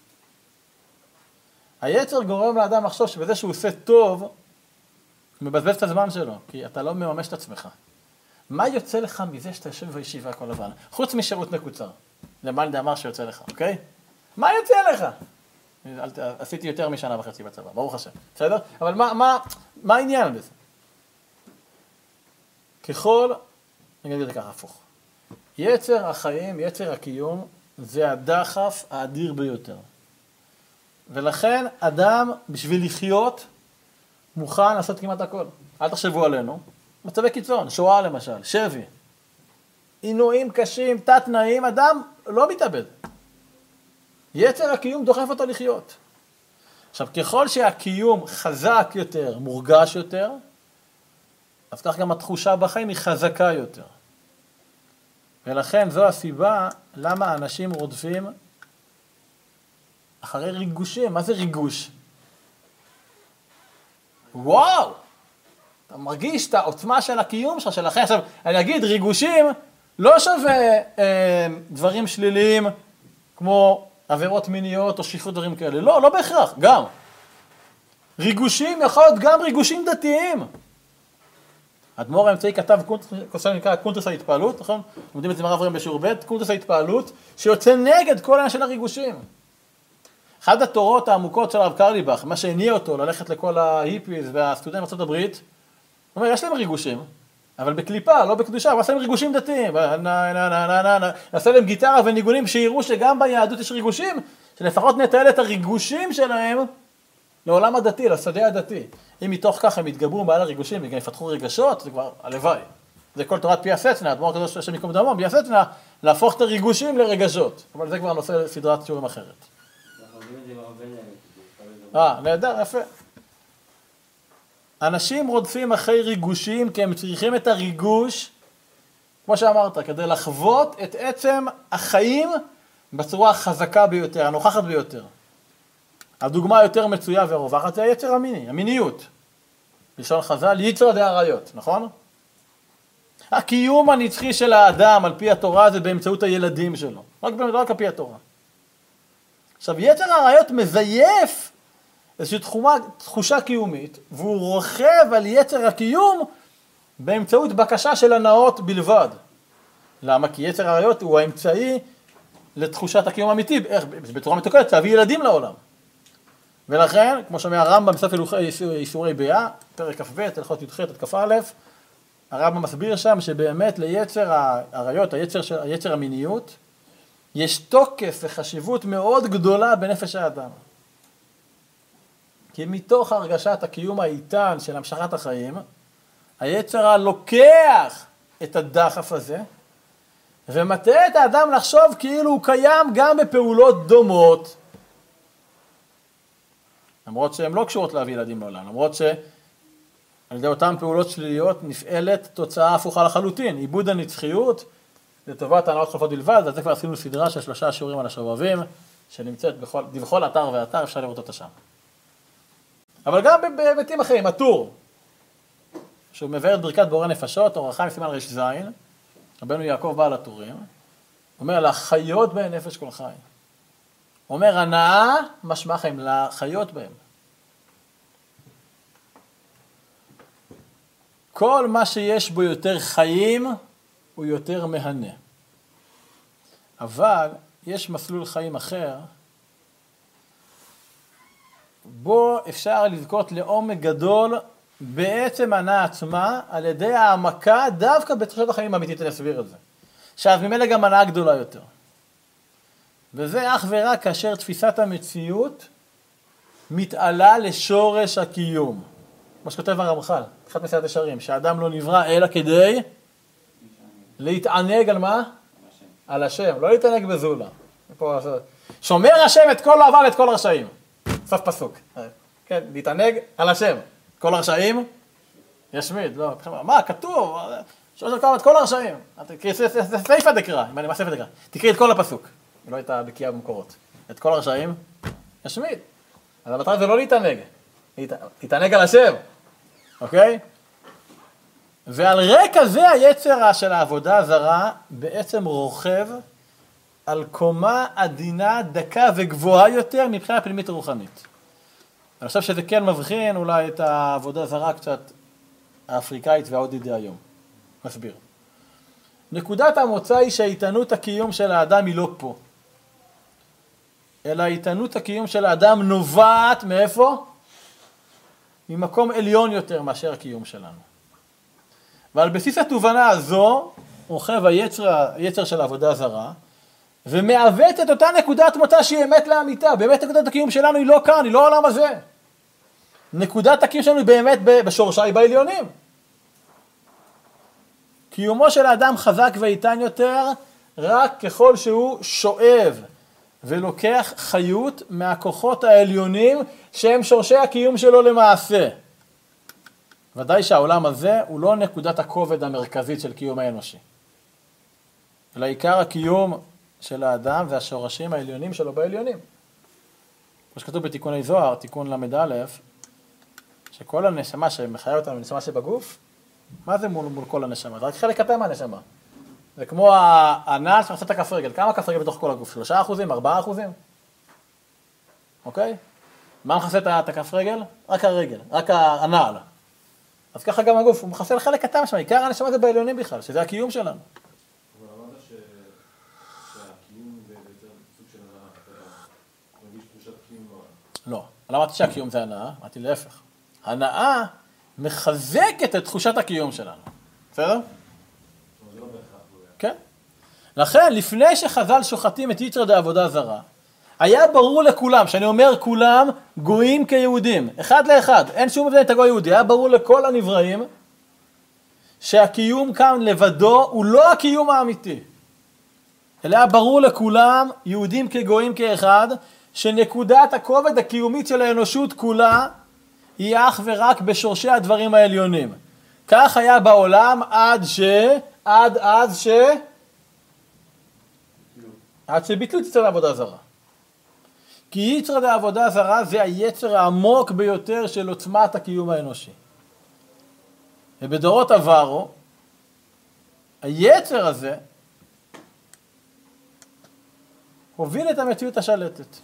היצר גורם לאדם לחשוב שבזה שהוא עושה טוב, הוא מבזבז את הזמן שלו, כי אתה לא מממש את עצמך. מה יוצא לך מזה שאתה יושב בישיבה כל הזמן? חוץ משירות מקוצר. למען דאמר שיוצא לך, אוקיי? מה יוצא לך? עשיתי יותר משנה וחצי בצבא, ברוך השם. בסדר? אבל מה, מה, מה העניין בזה? ככל, אני אגיד את זה ככה, הפוך. יצר החיים, יצר הקיום, זה הדחף האדיר ביותר. ולכן אדם, בשביל לחיות, מוכן לעשות כמעט הכל. אל תחשבו עלינו. מצבי קיצון, שואה למשל, שבי. עינויים קשים, תת-תנאים, אדם לא מתאבד. יצר הקיום דוחף אותו לחיות. עכשיו, ככל שהקיום חזק יותר, מורגש יותר, אז כך גם התחושה בחיים היא חזקה יותר. ולכן זו הסיבה למה אנשים רודפים אחרי ריגושים. מה זה ריגוש? וואו! אתה מרגיש את העוצמה של הקיום שלך, שלכם. עכשיו, אני אגיד, ריגושים לא שווה אה, דברים שליליים כמו עבירות מיניות או שכרות דברים כאלה. לא, לא בהכרח, גם. ריגושים יכול להיות גם ריגושים דתיים. האדמו"ר האמצעי כתב קורס שנקרא קונטרס ההתפעלות, נכון? לומדים את זה מהרב אברהם בשיעור ב', קונטרס ההתפעלות, שיוצא נגד כל העניין של הריגושים. אחת התורות העמוקות של הרב קרליבך, מה שהניע אותו ללכת לכל ההיפיז והסטודנטים בארצות הברית, הוא אומר, יש להם ריגושים, אבל בקליפה, לא בקדושה, הוא עושה להם ריגושים דתיים, נעשה להם גיטרה וניגונים שיראו שגם ביהדות יש ריגושים, שלפחות נתעל את הריגושים שלהם לעולם הדתי, לשדה הדתי. אם מתוך כך הם יתגברו מעל הריגושים, וגם יפתחו רגשות, זה כבר הלוואי. זה כל תורת פי הסצנה, אדמו"ר כזו השם יקום דמו, פי הסצנה, להפוך את הריגושים לרגשות. אבל זה כבר נושא לסדרת שיעורים אחרת. אה, נהדר, יפה. אנשים רודפים אחרי ריגושים, כי הם צריכים את הריגוש, כמו שאמרת, כדי לחוות את עצם החיים בצורה החזקה ביותר, הנוכחת ביותר. הדוגמה היותר מצויה ורווחת זה היצר המיני, המיניות. בלשון חז"ל, יצר דאריות, נכון? הקיום הנצחי של האדם על פי התורה זה באמצעות הילדים שלו, רק, רק על פי התורה. עכשיו, יצר האריות מזייף איזושהי תחומה, תחושה קיומית, והוא רוכב על יצר הקיום באמצעות בקשה של הנאות בלבד. למה? כי יצר האריות הוא האמצעי לתחושת הקיום האמיתי, איך, בצורה מתוקנת, להביא ילדים לעולם. ולכן, כמו שאומר הרמב"ם בסוף איסורי ביאה, פרק כ"ב, הלכות י"ח עד כ"א, הרמב"ם מסביר שם שבאמת ליצר העריות, היצר, היצר המיניות, יש תוקף וחשיבות מאוד גדולה בנפש האדם. כי מתוך הרגשת הקיום האיתן של המשכת החיים, היצר לוקח את הדחף הזה, ומטעה את האדם לחשוב כאילו הוא קיים גם בפעולות דומות, למרות שהן לא קשורות להביא ילדים לעולם, למרות שעל ידי אותן פעולות שליליות נפעלת תוצאה הפוכה לחלוטין, עיבוד הנצחיות, לטובת הנאות חלפות בלבד, אז זה כבר עשינו סדרה של שלושה שיעורים על השובבים, שנמצאת בכל, בכל אתר ואתר, אפשר לראות אותה שם. אבל גם בהיבטים אחרים, הטור, שהוא מבאר את ברכת בורא נפשות, אור החיים סימן רש זין, רבנו יעקב בעל הטורים, אומר, לחיות בהן נפש כל חי. הוא אומר, הנאה משמע חיים, לחיות בהם. כל מה שיש בו יותר חיים, הוא יותר מהנה. אבל יש מסלול חיים אחר, בו אפשר לזכות לעומק גדול בעצם הנאה עצמה, על ידי העמקה דווקא בתחושת החיים האמיתית, אני אסביר את זה. שאז ממילא גם הנאה גדולה יותר. וזה אך ורק כאשר תפיסת המציאות מתעלה לשורש הקיום. כמו שכותב הרמח"ל, פתיחת מסילת ישרים, שהאדם לא נברא אלא כדי להתענג על מה? על השם, לא להתענג בזולה. שומר השם את כל אוהביו ואת כל רשעים. סוף פסוק. כן, להתענג על השם. כל הרשעים? ישמיד, לא. מה, כתוב, שומר את כל הרשעים. זה סייפה דקרא, אם אני מה סייפה דקרא. תקראי את כל הפסוק. לא הייתה בקיאה במקורות. את כל הרשעים? ישמיד. אז המטרה זה לא להתענג. להתענג על השם. אוקיי? ועל רקע זה היצר של העבודה הזרה בעצם רוכב על קומה עדינה, דקה וגבוהה יותר מבחינה פנימית רוחנית. אני חושב שזה כן מבחין אולי את העבודה הזרה קצת האפריקאית וההודית היום. מסביר. נקודת המוצא היא שהאיתנות הקיום של האדם היא לא פה. אלא האיתנות הקיום של האדם נובעת מאיפה? ממקום עליון יותר מאשר הקיום שלנו. ועל בסיס התובנה הזו, רוכב היצר, היצר של העבודה הזרה, ומעוות את אותה נקודת מוצא שהיא אמת לאמיתה. באמת נקודת הקיום שלנו היא לא כאן, היא לא העולם הזה. נקודת הקיום שלנו היא באמת בשורשה, היא בעליונים. קיומו של האדם חזק ואיתן יותר, רק ככל שהוא שואב ולוקח חיות מהכוחות העליונים שהם שורשי הקיום שלו למעשה. ודאי שהעולם הזה הוא לא נקודת הכובד המרכזית של קיום האנושי. אלא עיקר הקיום של האדם והשורשים העליונים שלו בעליונים. כמו שכתוב בתיקוני זוהר, תיקון למד א', שכל הנשמה שמחיה אותנו, הנשמה שבגוף, מה זה מול, מול כל הנשמה? זה רק חלק קטן מהנשמה. זה כמו הנעל שמחסה את הכף רגל. כמה כף רגל בתוך כל הגוף? שלושה אחוזים? ארבעה אחוזים? אוקיי? מה מחסה את הכף רגל? רק הרגל, רק הנעל. אז ככה גם הגוף, הוא מחסה לחלק קטן משמע. עיקר הנשמה זה בעליונים בכלל, שזה הקיום שלנו. אבל אמרת שהקיום זה יותר סוג של הנאה, אתה מרגיש תחושת קיום נורא. לא, לא אמרתי שהקיום זה הנאה, אמרתי להפך. הנאה מחזקת את תחושת הקיום שלנו. בסדר? כן. לכן, לפני שחז"ל שוחטים את יצר דעבודה זרה, היה ברור לכולם, שאני אומר כולם, גויים כיהודים, אחד לאחד, אין שום הבדל את הגוי יהודי, היה ברור לכל הנבראים, שהקיום כאן לבדו הוא לא הקיום האמיתי. אלא היה ברור לכולם, יהודים כגויים כאחד, שנקודת הכובד הקיומית של האנושות כולה, היא אך ורק בשורשי הדברים העליונים. כך היה בעולם עד ש... עד אז ש... עד שביטלו את יצר העבודה הזרה. כי יצר העבודה הזרה זה היצר העמוק ביותר של עוצמת הקיום האנושי. ובדורות עברו, היצר הזה הוביל את המציאות השלטת.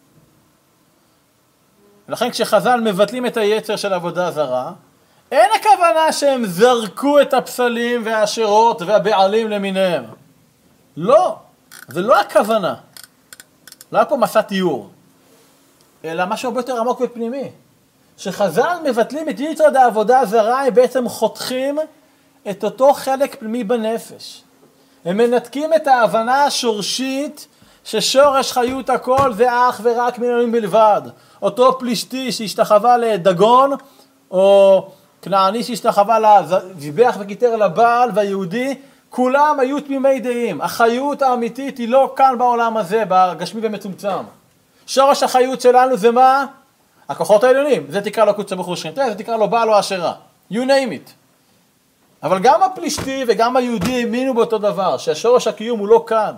ולכן כשחז"ל מבטלים את היצר של עבודה זרה, אין הכוונה שהם זרקו את הפסלים והאשרות והבעלים למיניהם. לא, זה לא הכוונה. לא היה פה מסע תיאור. אלא משהו הרבה יותר עמוק ופנימי. שחז"ל מבטלים את יצר העבודה הזרה, הם בעצם חותכים את אותו חלק פנימי בנפש. הם מנתקים את ההבנה השורשית ששורש חיות הכל זה אך ורק מן אלוהים בלבד. אותו פלישתי שהשתחווה לדגון, או כנעני שהשתחווה לזבח וכיתר לבעל, והיהודי, כולם היו תמימי דעים. החיות האמיתית היא לא כאן בעולם הזה, בגשמי ומצומצם. שורש החיות שלנו זה מה? הכוחות העליונים. זה תקרא לו קודש ברוך הוא שכינתה, זה תקרא לו בעל או אשרה. You name it. אבל גם הפלישתי וגם היהודי האמינו באותו דבר, שהשורש הקיום הוא לא כאן.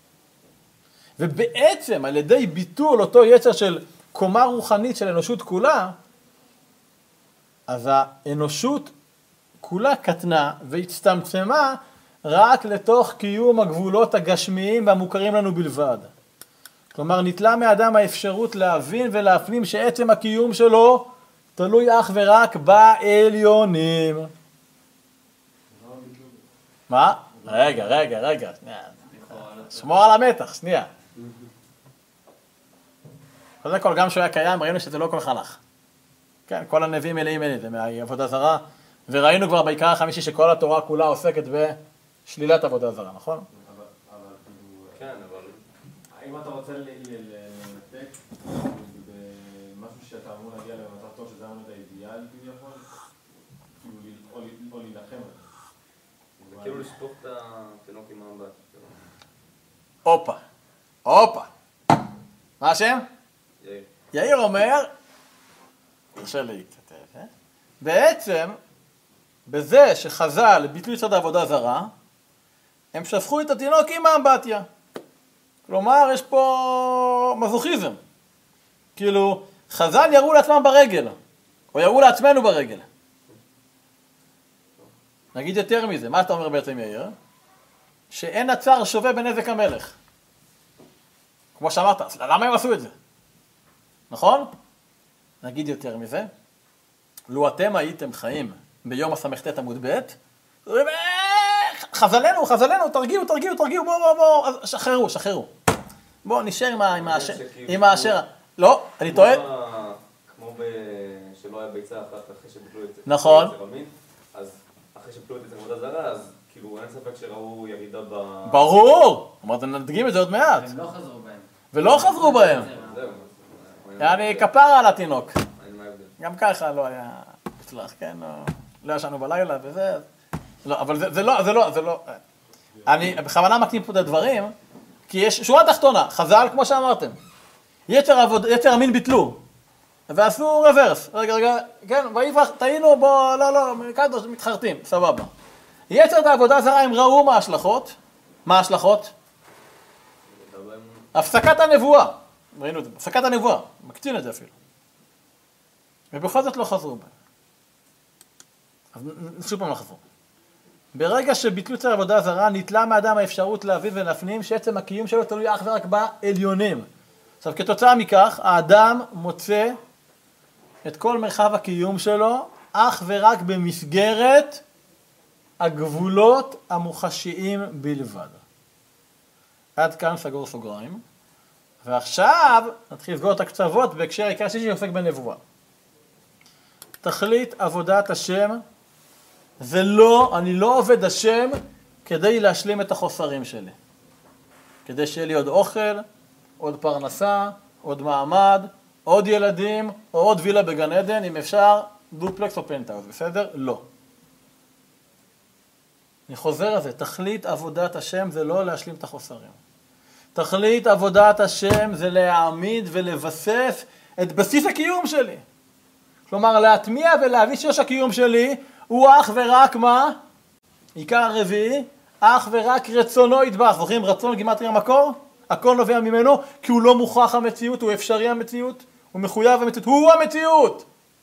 ובעצם על ידי ביטול אותו יצר של קומה רוחנית של אנושות כולה, אז האנושות כולה קטנה והצטמצמה רק לתוך קיום הגבולות הגשמיים והמוכרים לנו בלבד. כלומר, נטלה מאדם האפשרות להבין ולהפנים שעצם הקיום שלו תלוי אך ורק בעליונים. מה? רגע, רגע, רגע. שמור על המתח, שנייה. קודם כל, גם שהוא היה קיים, ראינו שזה לא כל כך הלך. כן, כל הנביאים מלאים אלה, זה מעבודה זרה, וראינו כבר בעיקר החמישי שכל התורה כולה עוסקת בשלילת עבודה זרה, נכון? אבל כאילו... כן, אבל... האם אתה רוצה לנתק במשהו שאתה אמור להגיע למצב טוב, שזה אמור את האידיאל כביכול? כאילו, או להילחם על זה? זה כאילו לשפוך את התינוק עם המבט. הופה, הופה. מה השם? יאיר. יאיר אומר, תרשה לי קצת, אה? בעצם, בזה שחז"ל ביטלו יסוד העבודה זרה, הם שפכו את התינוק עם האמבטיה. כלומר, יש פה מזוכיזם. כאילו, חז"ל יראו לעצמם ברגל, או יראו לעצמנו ברגל. נגיד יותר מזה, מה אתה אומר בעצם יאיר? שאין הצער שווה בנזק המלך. כמו שאמרת, למה הם עשו את זה? נכון? נגיד יותר מזה, לו אתם הייתם חיים ביום הסמכת עמוד ב', חז"לנו, חז"לנו, תרגיעו, תרגיעו, תרגיעו, בואו, בואו, בואו, שחררו, שחררו. בואו נשאר עם האשר. לא, אני טועה. כמו שלא היה ביצה אחת אחרי שביטלו את זה. נכון. אז אחרי שביטלו את זה עבודה זרה, אז כאילו אין ספק שראו ירידה ב... ברור! אמרת, נדגים את זה עוד מעט. הם לא חזרו בהם. ולא חזרו בהם. זהו. אני כפרה על התינוק. אין מה ההבדל. גם ככה לא היה הצלח, כן? לא ישנו בלילה וזה. לא, אבל זה, זה לא, זה לא, זה לא. אני בכוונה מקדים פה את הדברים, כי יש שורה תחתונה, חז"ל כמו שאמרתם. יצר עבוד, יצר המין ביטלו. ועשו רוורס. רגע, רגע, כן, ויפח, טעינו, בוא, לא, לא, קדוש, מתחרטים, סבבה. יצר את העבודה זרה, הם ראו מה ההשלכות. מה ההשלכות? הפסקת הנבואה. ראינו את זה, הפסקת הנבואה. מקצין את זה אפילו. ובכל זאת לא חזרו בהם. אז שוב פעם לא חזרו. ברגע שביטלו יצר עבודה זרה, נטלה מאדם האפשרות להבין ולהפנים שעצם הקיום שלו תלוי אך ורק בעליונים. עכשיו, כתוצאה מכך, האדם מוצא את כל מרחב הקיום שלו אך ורק במסגרת הגבולות המוחשיים בלבד. עד כאן סגור סוגריים. ועכשיו נתחיל לסגור את הקצוות בהקשר העיקר שלישי שעוסק בנבואה. תכלית עבודת השם זה לא, אני לא עובד השם כדי להשלים את החוסרים שלי. כדי שיהיה לי עוד אוכל, עוד פרנסה, עוד מעמד, עוד ילדים, או עוד וילה בגן עדן, אם אפשר, דופלקס או פנטהאוז, בסדר? לא. אני חוזר על זה, תכלית עבודת השם זה לא להשלים את החוסרים. תכלית עבודת השם זה להעמיד ולבסס את בסיס הקיום שלי. כלומר, להטמיע ולהביא שיש הקיום שלי, הוא אך ורק מה? עיקר הרביעי, אך ורק רצונו יתברך. זוכרים רצון גימטריה מקור? הכל נובע ממנו, כי הוא לא מוכרח המציאות, הוא אפשרי המציאות, הוא מחויב המציאות, הוא המציאות.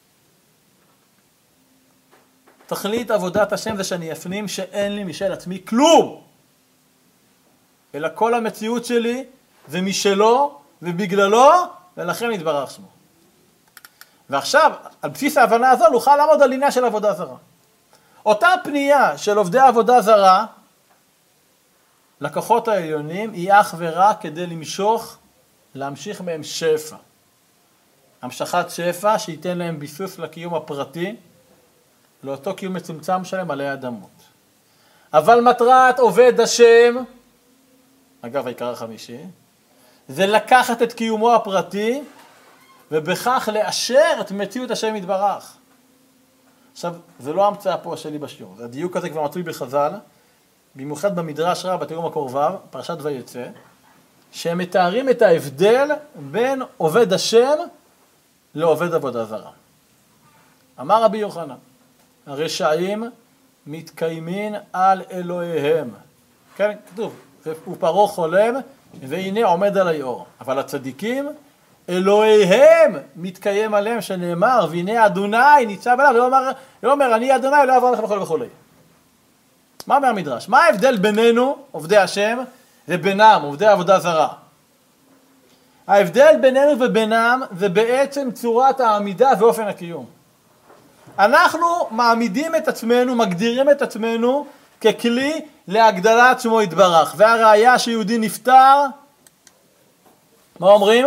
תכלית עבודת השם זה שאני אפנים שאין לי משל עצמי כלום. אלא כל המציאות שלי זה משלו ובגללו, ולכן יתברך שמו. ועכשיו, על בסיס ההבנה הזו, נוכל לעמוד על עניין של עבודה זרה. אותה פנייה של עובדי עבודה זרה, לקוחות העליונים, היא אך ורק כדי למשוך, להמשיך מהם שפע. המשכת שפע שייתן להם ביסוס לקיום הפרטי, לאותו קיום מצומצם שלהם עלי אדמות. אבל מטרת עובד השם, אגב העיקר החמישי, זה לקחת את קיומו הפרטי ובכך לאשר את מציאות השם יתברך. עכשיו, זה לא המצאה פה שלי בשיעור, הדיוק הזה כבר מצוי בחז"ל, במיוחד במדרש רב בתרגום מקור ו', פרשת ויצא, שהם מתארים את ההבדל בין עובד השם לעובד עבודה זרה. אמר רבי יוחנן, הרשעים מתקיימים על אלוהיהם. כן, כתוב, ופרעה חולם והנה עומד על היאור. אבל הצדיקים, אלוהיהם מתקיים עליהם, שנאמר, והנה אדוני ניצב עליו, לא אומר, לא אומר אני אדוני, לא אעבור לכם וכו' וכו'. מה אומר המדרש? מה ההבדל בינינו, עובדי השם, ובינם, עובדי עבודה זרה? ההבדל בינינו ובינם זה בעצם צורת העמידה ואופן הקיום. אנחנו מעמידים את עצמנו, מגדירים את עצמנו ככלי להגדלת שמו יתברך. והראיה שיהודי נפטר, מה אומרים?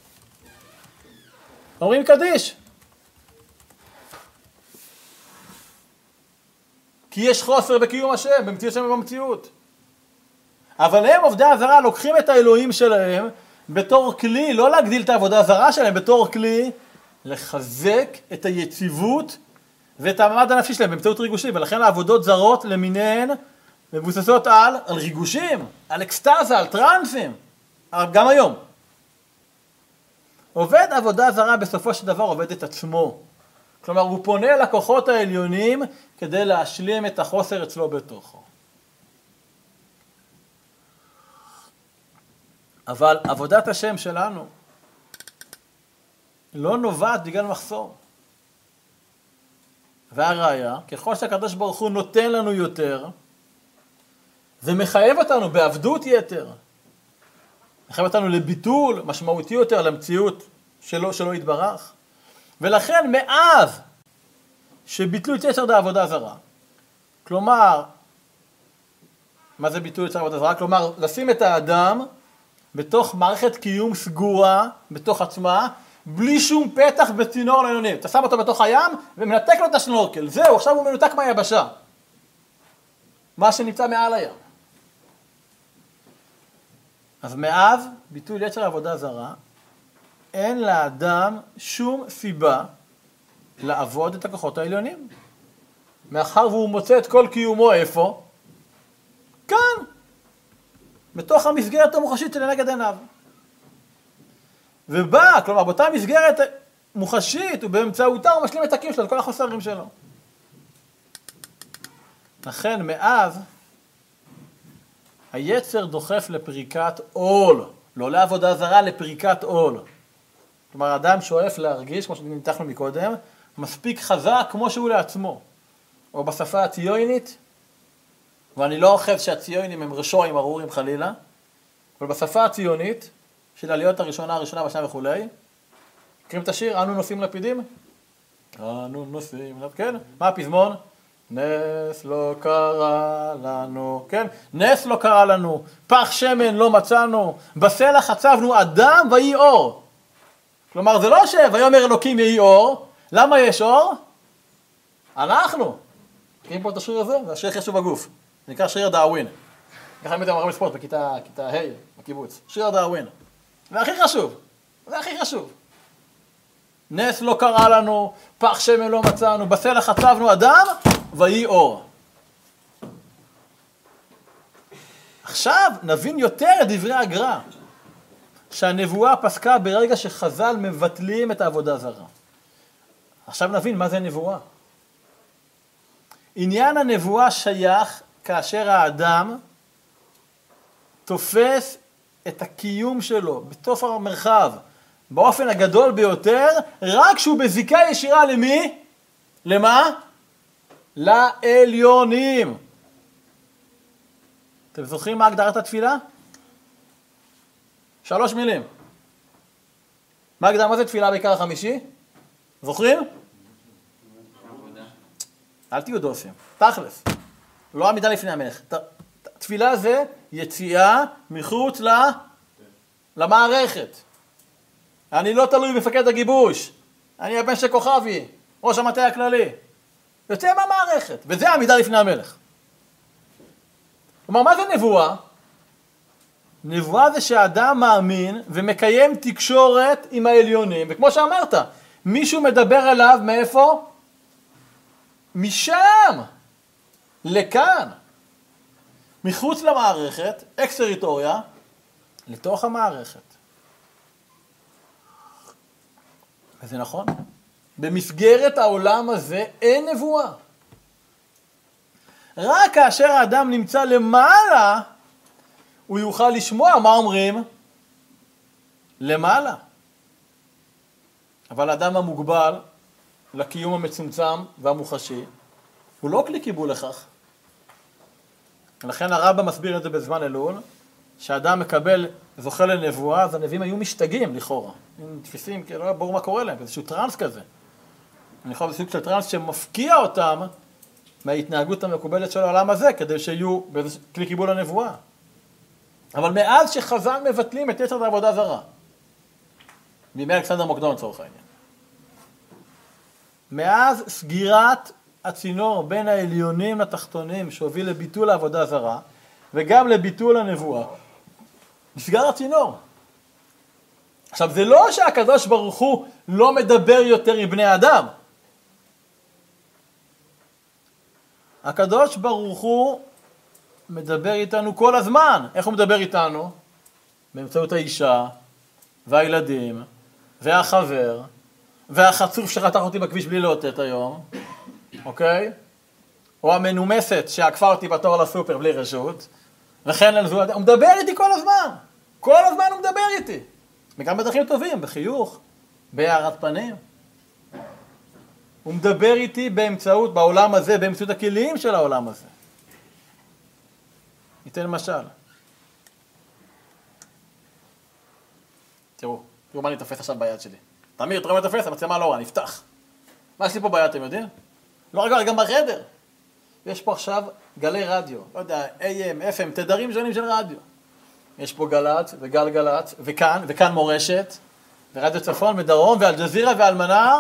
אומרים קדיש. כי יש חוסר בקיום השם, במציאות השם ובמציאות. אבל הם, עובדי הזרה, לוקחים את האלוהים שלהם בתור כלי, לא להגדיל את העבודה הזרה שלהם, בתור כלי לחזק את היציבות ואת המעמד הנפשי שלהם באמצעות ריגושים. ולכן העבודות זרות למיניהן מבוססות על, על ריגושים, על אקסטאזה, על טרנסים, גם היום. עובד עבודה זרה בסופו של דבר עובד את עצמו. כלומר, הוא פונה לכוחות העליונים כדי להשלים את החוסר אצלו בתוכו. אבל עבודת השם שלנו לא נובעת בגלל מחסור. והראיה, ככל שהקדוש ברוך הוא נותן לנו יותר, זה מחייב אותנו בעבדות יתר. מחייב אותנו לביטול משמעותי יותר למציאות שלו, שלו יתברך. ולכן מאז שביטלו את יצר בעבודה זרה, כלומר, מה זה ביטול יצר בעבודה זרה? כלומר, לשים את האדם בתוך מערכת קיום סגורה, בתוך עצמה, בלי שום פתח בצינור לעליונים. אתה שם אותו בתוך הים ומנתק לו את השנורקל. זהו, עכשיו הוא מנותק מהיבשה. מה שנמצא מעל הים. אז מאז ביטול יצר עבודה זרה, אין לאדם שום סיבה לעבוד את הכוחות העליונים. מאחר והוא מוצא את כל קיומו איפה? כאן. בתוך המסגרת המוחשית שלנגד עיניו. ובא, כלומר, באותה מסגרת מוחשית, ובאמצעותה הוא משלים את הקיום שלו, את כל החוסרים שלו. לכן, מאז, היצר דוחף לפריקת עול, לא לעבודה זרה, לפריקת עול. כלומר, האדם שואף להרגיש, כמו שניתחנו מקודם, מספיק חזק כמו שהוא לעצמו. או בשפה הציונית, ואני לא אוחז שהציונים הם רשועים ארורים חלילה, אבל בשפה הציונית, של העליות הראשונה, הראשונה, בשנה וכולי, מכירים את השיר, אנו נושאים לפידים? אנו נושאים לפידים, כן? מה הפזמון? נס לא קרה לנו, כן? נס לא קרה לנו, פח שמן לא מצאנו, בסלע חצבנו אדם ויהי אור. כלומר, זה לא שויאמר אלוקים יהי אור, למה יש אור? אנחנו. מכירים פה את השיר הזה? זה השיר הכי חשוב בגוף. זה נקרא שיר דאווין. ככה הם אומרים לספורט בכיתה ה' בקיבוץ. שיר דאווין. זה הכי חשוב. זה הכי חשוב. נס לא קרה לנו, פח שמן לא מצאנו, בסלע חצבנו אדם ויהי אור. עכשיו נבין יותר את דברי הגר"א, שהנבואה פסקה ברגע שחז"ל מבטלים את העבודה הזרה. עכשיו נבין מה זה נבואה. עניין הנבואה שייך כאשר האדם תופס את הקיום שלו בתוך המרחב, באופן הגדול ביותר, רק כשהוא בזיקה ישירה למי? למה? לעליונים. אתם זוכרים מה הגדרת התפילה? שלוש מילים. מה הגדרה, מה זה תפילה בעיקר החמישי? זוכרים? אל תהיו דוסים, תכלס. לא עמידה לפני המלך. תפילה זה יציאה מחוץ ל... למערכת. אני לא תלוי במפקד הגיבוש, אני הבן של כוכבי, ראש המטה הכללי. יוצא מהמערכת, וזה העמידה לפני המלך. כלומר, מה זה נבואה? נבואה זה שהאדם מאמין ומקיים תקשורת עם העליונים, וכמו שאמרת, מישהו מדבר אליו מאיפה? משם, לכאן, מחוץ למערכת, אקס-טריטוריה, לתוך המערכת. וזה נכון. במסגרת העולם הזה אין נבואה. רק כאשר האדם נמצא למעלה, הוא יוכל לשמוע מה אומרים למעלה. אבל האדם המוגבל, לקיום המצומצם והמוחשי, הוא לא כלי קיבול לכך. לכן הרב מסביר את זה בזמן אלול, שהאדם מקבל, זוכה לנבואה, אז הנביאים היו משתגעים לכאורה. הם תפיסים, כי לא ברור מה קורה להם, איזשהו טרנס כזה. אני חושב בסוג של טרנס שמפקיע אותם מההתנהגות המקובלת של העולם הזה, כדי שיהיו באיזה כלי קיבול הנבואה. אבל מאז שחז"ל מבטלים את יצר העבודה זרה, בימי אלכסנדר מוקדון לצורך העניין, מאז סגירת הצינור בין העליונים לתחתונים שהוביל לביטול העבודה זרה, וגם לביטול הנבואה, נסגר הצינור. עכשיו, זה לא שהקדוש ברוך הוא לא מדבר יותר עם בני אדם. הקדוש ברוך הוא מדבר איתנו כל הזמן. איך הוא מדבר איתנו? באמצעות האישה, והילדים, והחבר, והחצוף שחתך אותי בכביש בלי לאותת היום, אוקיי? או המנומסת שעקפה אותי בתור לסופר בלי רשות, וכן על זו, הוא מדבר איתי כל הזמן. כל הזמן הוא מדבר איתי. וגם בדרכים טובים, בחיוך, בהארת פנים. הוא מדבר איתי באמצעות, בעולם הזה, באמצעות הכלים של העולם הזה. ניתן למשל. תראו, תראו מה אני תופס עכשיו ביד שלי. תמיר, תראו מה אני תופס, המצלמה לא רע, נפתח. מה יש לי פה ביד, אתם יודעים? לא רגע, גם בחדר. יש פה עכשיו גלי רדיו, לא יודע, איי אם, אף אם, תדרים שונים של רדיו. יש פה גל"צ וגל גל"צ, וכאן, וכאן מורשת, ורדיו צפון ודרום, ואל-ג'זירה ואל-מנאר,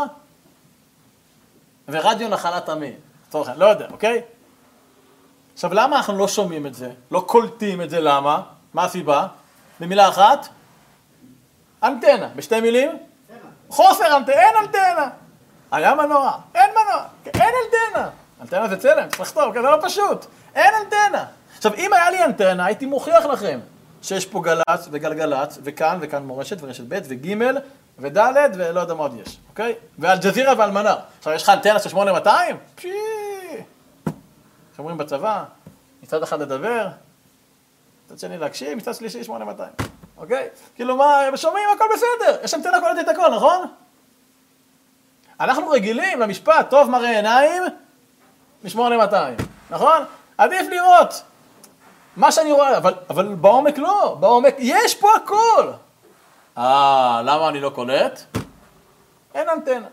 ורדיו נחלת עמי. לא יודע, אוקיי? עכשיו, למה אנחנו לא שומעים את זה? לא קולטים את זה, למה? מה הסיבה? במילה אחת? אנטנה. בשתי מילים? חוסר אנטנה, אין אנטנה. היה מנוע, אין מנוע, אין אנטנה. אנטנה זה צלם, צריך לכתוב, זה לא פשוט. אין אנטנה. עכשיו, אם היה לי אנטנה, הייתי מוכיח לכם שיש פה גל"צ וגלגל"צ, וכאן וכאן מורשת ורשת ב' וג' וד' ולא יודע מה עוד יש, אוקיי? ואל-ג'זירה ואל-מנאר. עכשיו, יש לך אנטנה של שמונה מאתיים? פשי! שאומרים בצבא, מצד אחד לדבר, מצד שני להקשיב, מצד שלישי שמונה מאתיים, אוקיי? כאילו מה, שומעים, הכל בסדר, יש אנטנה קולטת את הכל, נכון? אנחנו רגילים למשפט, טוב מראה עיניים, מ-שמונה מאתיים, נכון? עדיף לראות מה שאני רואה, אבל, אבל בעומק לא, בעומק, יש פה הכל. אה, למה אני לא קולט? אין אנטנה.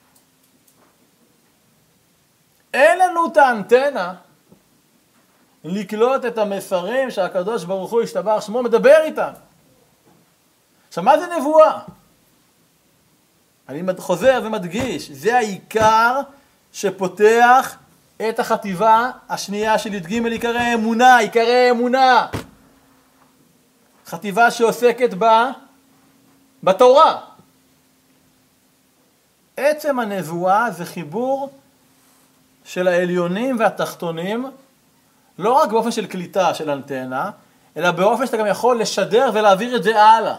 אין לנו את האנטנה לקלוט את המסרים שהקדוש ברוך הוא ישתבח שמו מדבר איתם. עכשיו, מה זה נבואה? אני חוזר ומדגיש, זה העיקר שפותח את החטיבה השנייה של י"ג עיקרי אמונה, עיקרי אמונה. חטיבה שעוסקת בה, בתורה. עצם הנבואה זה חיבור של העליונים והתחתונים, לא רק באופן של קליטה של אנטנה, אלא באופן שאתה גם יכול לשדר ולהעביר את זה הלאה.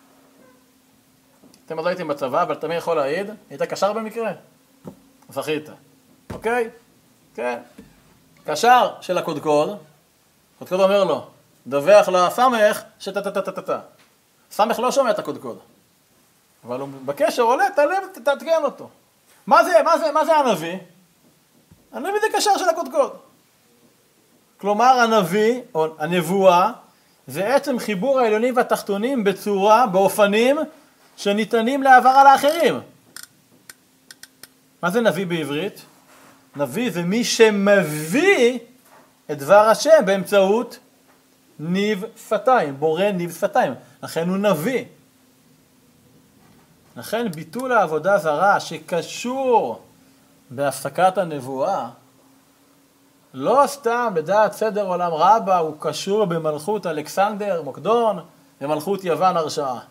אתם עוד לא הייתם בצבא, אבל תמיר יכול להעיד, היית קשר במקרה? זכית. אוקיי? כן. קשר של הקודקוד, הקודקוד אומר לו, דווח לסמך שטטטטטטטט. סמך לא שומע את הקודקוד. אבל הוא בקשר עולה, תעלה ותתקן אותו. מה זה, מה זה, מה זה הנביא? הנביא זה קשר של הקודקוד. כלומר, הנביא, או הנבואה, זה עצם חיבור העליונים והתחתונים בצורה, באופנים, שניתנים להעברה לאחרים. מה זה נביא בעברית? נביא זה מי שמביא את דבר השם באמצעות ניב שפתיים, בורא ניב שפתיים. לכן הוא נביא. לכן ביטול העבודה זרה שקשור בהפסקת הנבואה, לא סתם בדעת סדר עולם רבה, הוא קשור במלכות אלכסנדר מוקדון ומלכות יוון הרשעה.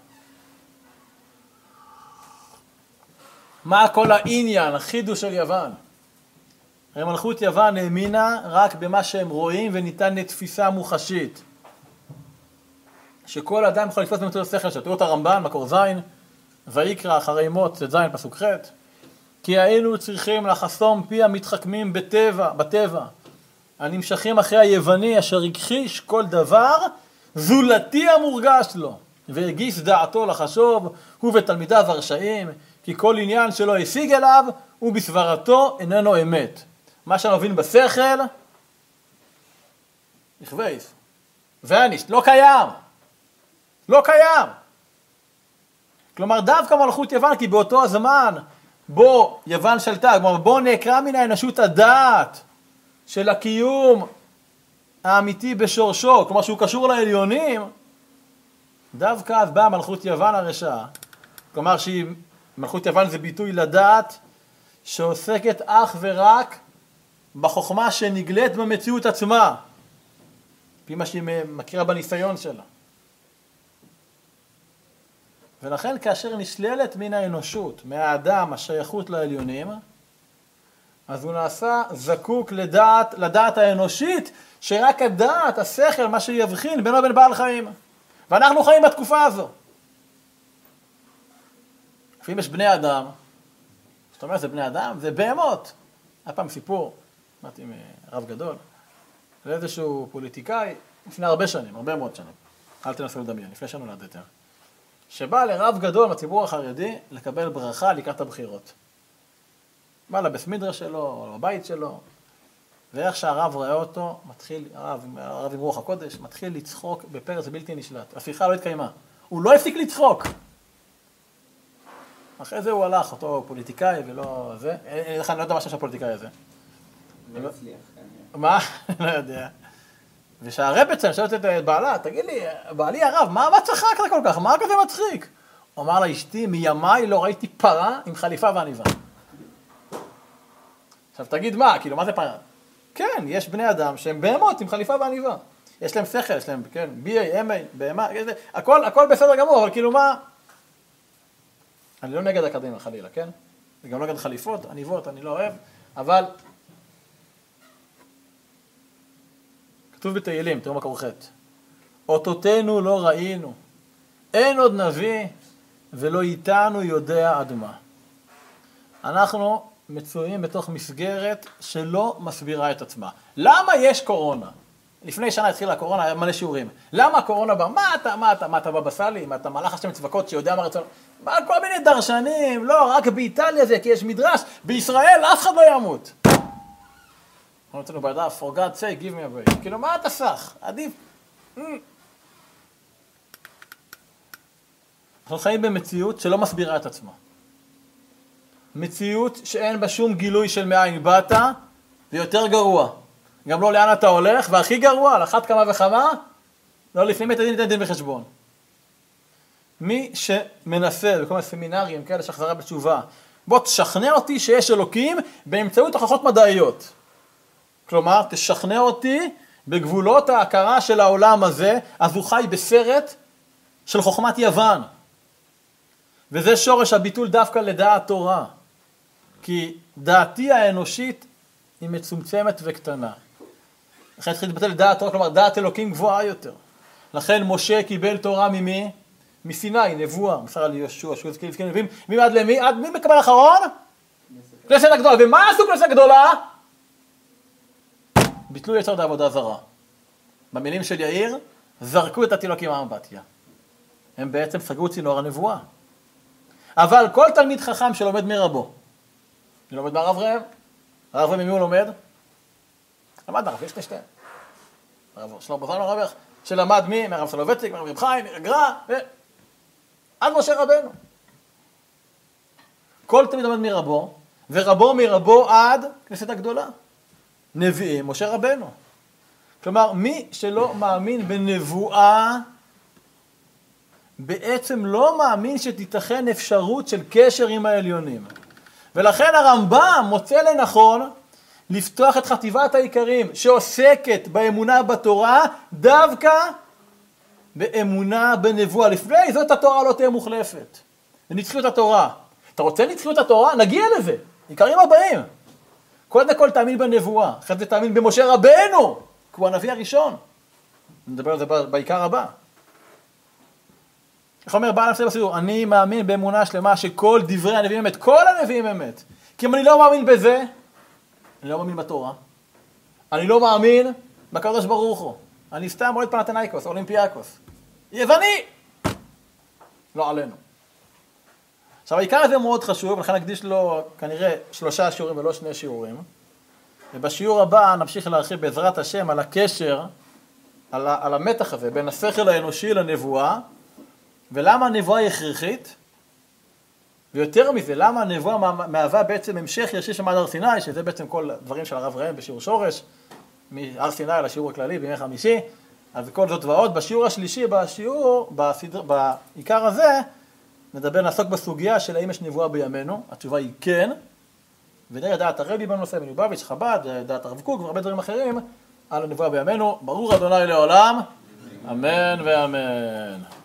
מה כל העניין, החידוש של יוון? הרי מלכות יוון האמינה רק במה שהם רואים וניתן לתפיסה מוחשית. שכל אדם יכול לתפוס באמצעות השכל שלו. תראו את הרמב"ן, מקור זין, ויקרא אחרי מות, צאת זין, פסוק ח'. כי היינו צריכים לחסום פי המתחכמים בטבע, בטבע, הנמשכים אחרי היווני אשר הכחיש כל דבר זולתי המורגש לו, והגיס דעתו לחשוב, הוא ותלמידיו הרשעים, כי כל עניין שלא השיג אליו, הוא בסברתו איננו אמת. מה שנבין בשכל, נכוויס, ואניסט, לא קיים. לא קיים. כלומר, דווקא מלכות יוון, כי באותו הזמן בו יוון שלטה, כלומר, בו נעקרה מן האנושות הדעת של הקיום האמיתי בשורשו, כלומר שהוא קשור לעליונים, דווקא אז באה מלכות יוון הרשעה. כלומר, שהיא, מלכות יוון זה ביטוי לדעת שעוסקת אך ורק בחוכמה שנגלית במציאות עצמה, לפי מה שהיא מכירה בניסיון שלה. ולכן כאשר נשללת מן האנושות, מהאדם השייכות לעליונים, אז הוא נעשה זקוק לדעת, לדעת האנושית, שרק הדעת, השכל, מה שיבחין בינו ובין בעל חיים. ואנחנו חיים בתקופה הזו. לפעמים יש בני אדם, זאת אומרת זה בני אדם, זה בהמות. היה פעם סיפור, אמרתי עם רב גדול, לאיזשהו פוליטיקאי, לפני הרבה שנים, הרבה מאוד שנים, אל תנסו לדמיין, לפני שנולדתם, שבא לרב גדול מהציבור החרדי לקבל ברכה לקראת הבחירות. בא לבית מדרש שלו, או לבית שלו, ואיך שהרב רואה אותו, מתחיל, הרב, הרב עם רוח הקודש, מתחיל לצחוק בפרץ בלתי נשלט. השיחה לא התקיימה. הוא לא הפסיק לצחוק. אחרי זה הוא הלך, אותו פוליטיקאי ולא זה. אני לא יודע מה שיש הפוליטיקאי הזה. לא הצליח. מה? לא יודע. ושהרבץ אני שואלת את בעלה, תגיד לי, בעלי הרב, מה, מה צחקת כל כך? מה כזה מצחיק? הוא אמר לה, אשתי, מימיי לא ראיתי פרה עם חליפה ועניבה. עכשיו תגיד מה, כאילו, מה זה פרה? כן, יש בני אדם שהם בהמות עם חליפה ועניבה. יש להם שכל, יש להם, כן, בי איי, אם איי, בהמה, הכל, הכל בסדר גמור, אבל כאילו מה? אני לא נגד אקדמיה חלילה, כן? וגם לא נגד חליפות, עניבות, אני לא אוהב, אבל כתוב בתהילים, תראו מקור ח' אותותינו לא ראינו, אין עוד נביא ולא איתנו יודע עד מה. אנחנו מצויים בתוך מסגרת שלא מסבירה את עצמה. למה יש קורונה? לפני שנה התחילה הקורונה, היה מלא שיעורים. למה הקורונה בא? מה אתה, מה אתה, מה אתה בבא סאלי? מה אתה מלאך השם צבקות שיודע מה רצון? מה, כל מיני דרשנים, לא, רק באיטליה זה, כי יש מדרש, בישראל אף אחד לא ימות. אנחנו נותנו בדף, for God's sake, give me a break. כאילו, מה אתה סך? עדיף. אנחנו חיים במציאות שלא מסבירה את עצמה. מציאות שאין בה שום גילוי של מאין באת, ויותר גרוע. גם לא לאן אתה הולך, והכי גרוע, על אחת כמה וכמה, לא לפנים את הדין, ניתן דין בחשבון. מי שמנסה, בכל מיני סמינרים כאלה שחזרה בתשובה, בוא תשכנע אותי שיש אלוקים באמצעות הוכחות מדעיות. כלומר, תשכנע אותי בגבולות ההכרה של העולם הזה, אז הוא חי בסרט של חוכמת יוון. וזה שורש הביטול דווקא לדעת תורה. כי דעתי האנושית היא מצומצמת וקטנה. לכן צריך להתבטא לדעת תורה, כלומר דעת אלוקים גבוהה יותר. לכן משה קיבל תורה ממי? מסיני, נבואה, מסר על יהושע, שהוא זכיר זכיר נביאים, מי עד למי? עד מי מקבל אחרון? כנסת הגדולה. ומה עשו כנסת הגדולה? ביטלו יצר את העבודה זרה. במילים של יאיר, זרקו את התינוקים מהאמבטיה. הם בעצם סגרו צינור הנבואה. אבל כל תלמיד חכם שלומד מרבו, אני לומד מהרב ראם, הרב ראם ממי הוא לומד? למד הרב, יש לשתיהם. הרב שלמה בזמן הרב שלמד מי? מהרב סולובייצ'יק, מהרב רב חיים, מהגר"א, ו... עד משה רבנו. כל תלמיד לומד מרבו, ורבו מרבו עד כנסת הגדולה. נביאים, משה רבנו. כלומר, מי שלא מאמין בנבואה, בעצם לא מאמין שתיתכן אפשרות של קשר עם העליונים. ולכן הרמב"ם מוצא לנכון לפתוח את חטיבת העיקרים שעוסקת באמונה בתורה, דווקא באמונה בנבואה. לפני זאת התורה לא תהיה מוחלפת. ונצחיות התורה. אתה רוצה נצחיות התורה? נגיע לזה. עיקרים הבאים. קודם כל תאמין בנבואה. אחרי זה תאמין במשה רבנו, כי הוא הנביא הראשון. נדבר על זה בעיקר הבא. איך אומר בעל המסר בסידור? אני מאמין באמונה שלמה שכל דברי הנביאים אמת. כל הנביאים אמת. כי אם אני לא מאמין בזה, אני לא מאמין בתורה. אני לא מאמין בקדוש ברוך הוא. אני סתם רואה את פנתנייקוס, אולימפיאקוס. יווני! לא עלינו. עכשיו, העיקר הזה מאוד חשוב, ולכן נקדיש לו כנראה שלושה שיעורים ולא שני שיעורים. ובשיעור הבא נמשיך להרחיב בעזרת השם על הקשר, על, ה- על המתח הזה בין השכל האנושי לנבואה, ולמה הנבואה היא הכרחית, ויותר מזה, למה הנבואה מהווה בעצם המשך ישיר של מעמד הר סיני, שזה בעצם כל הדברים של הרב ראם בשיעור שורש, מהר סיני לשיעור הכללי בימי חמישי, אז כל זאת ועוד. בשיעור השלישי, בשיעור, בסדר, בעיקר הזה, נדבר, נעסוק בסוגיה של האם יש נבואה בימינו. התשובה היא כן, ונראה דעת הרבי בנושא, מלובביץ', חב"ד, דעת הרב קוק והרבה דברים אחרים על הנבואה בימינו. ברור אדוני לעולם, אמן ואמן.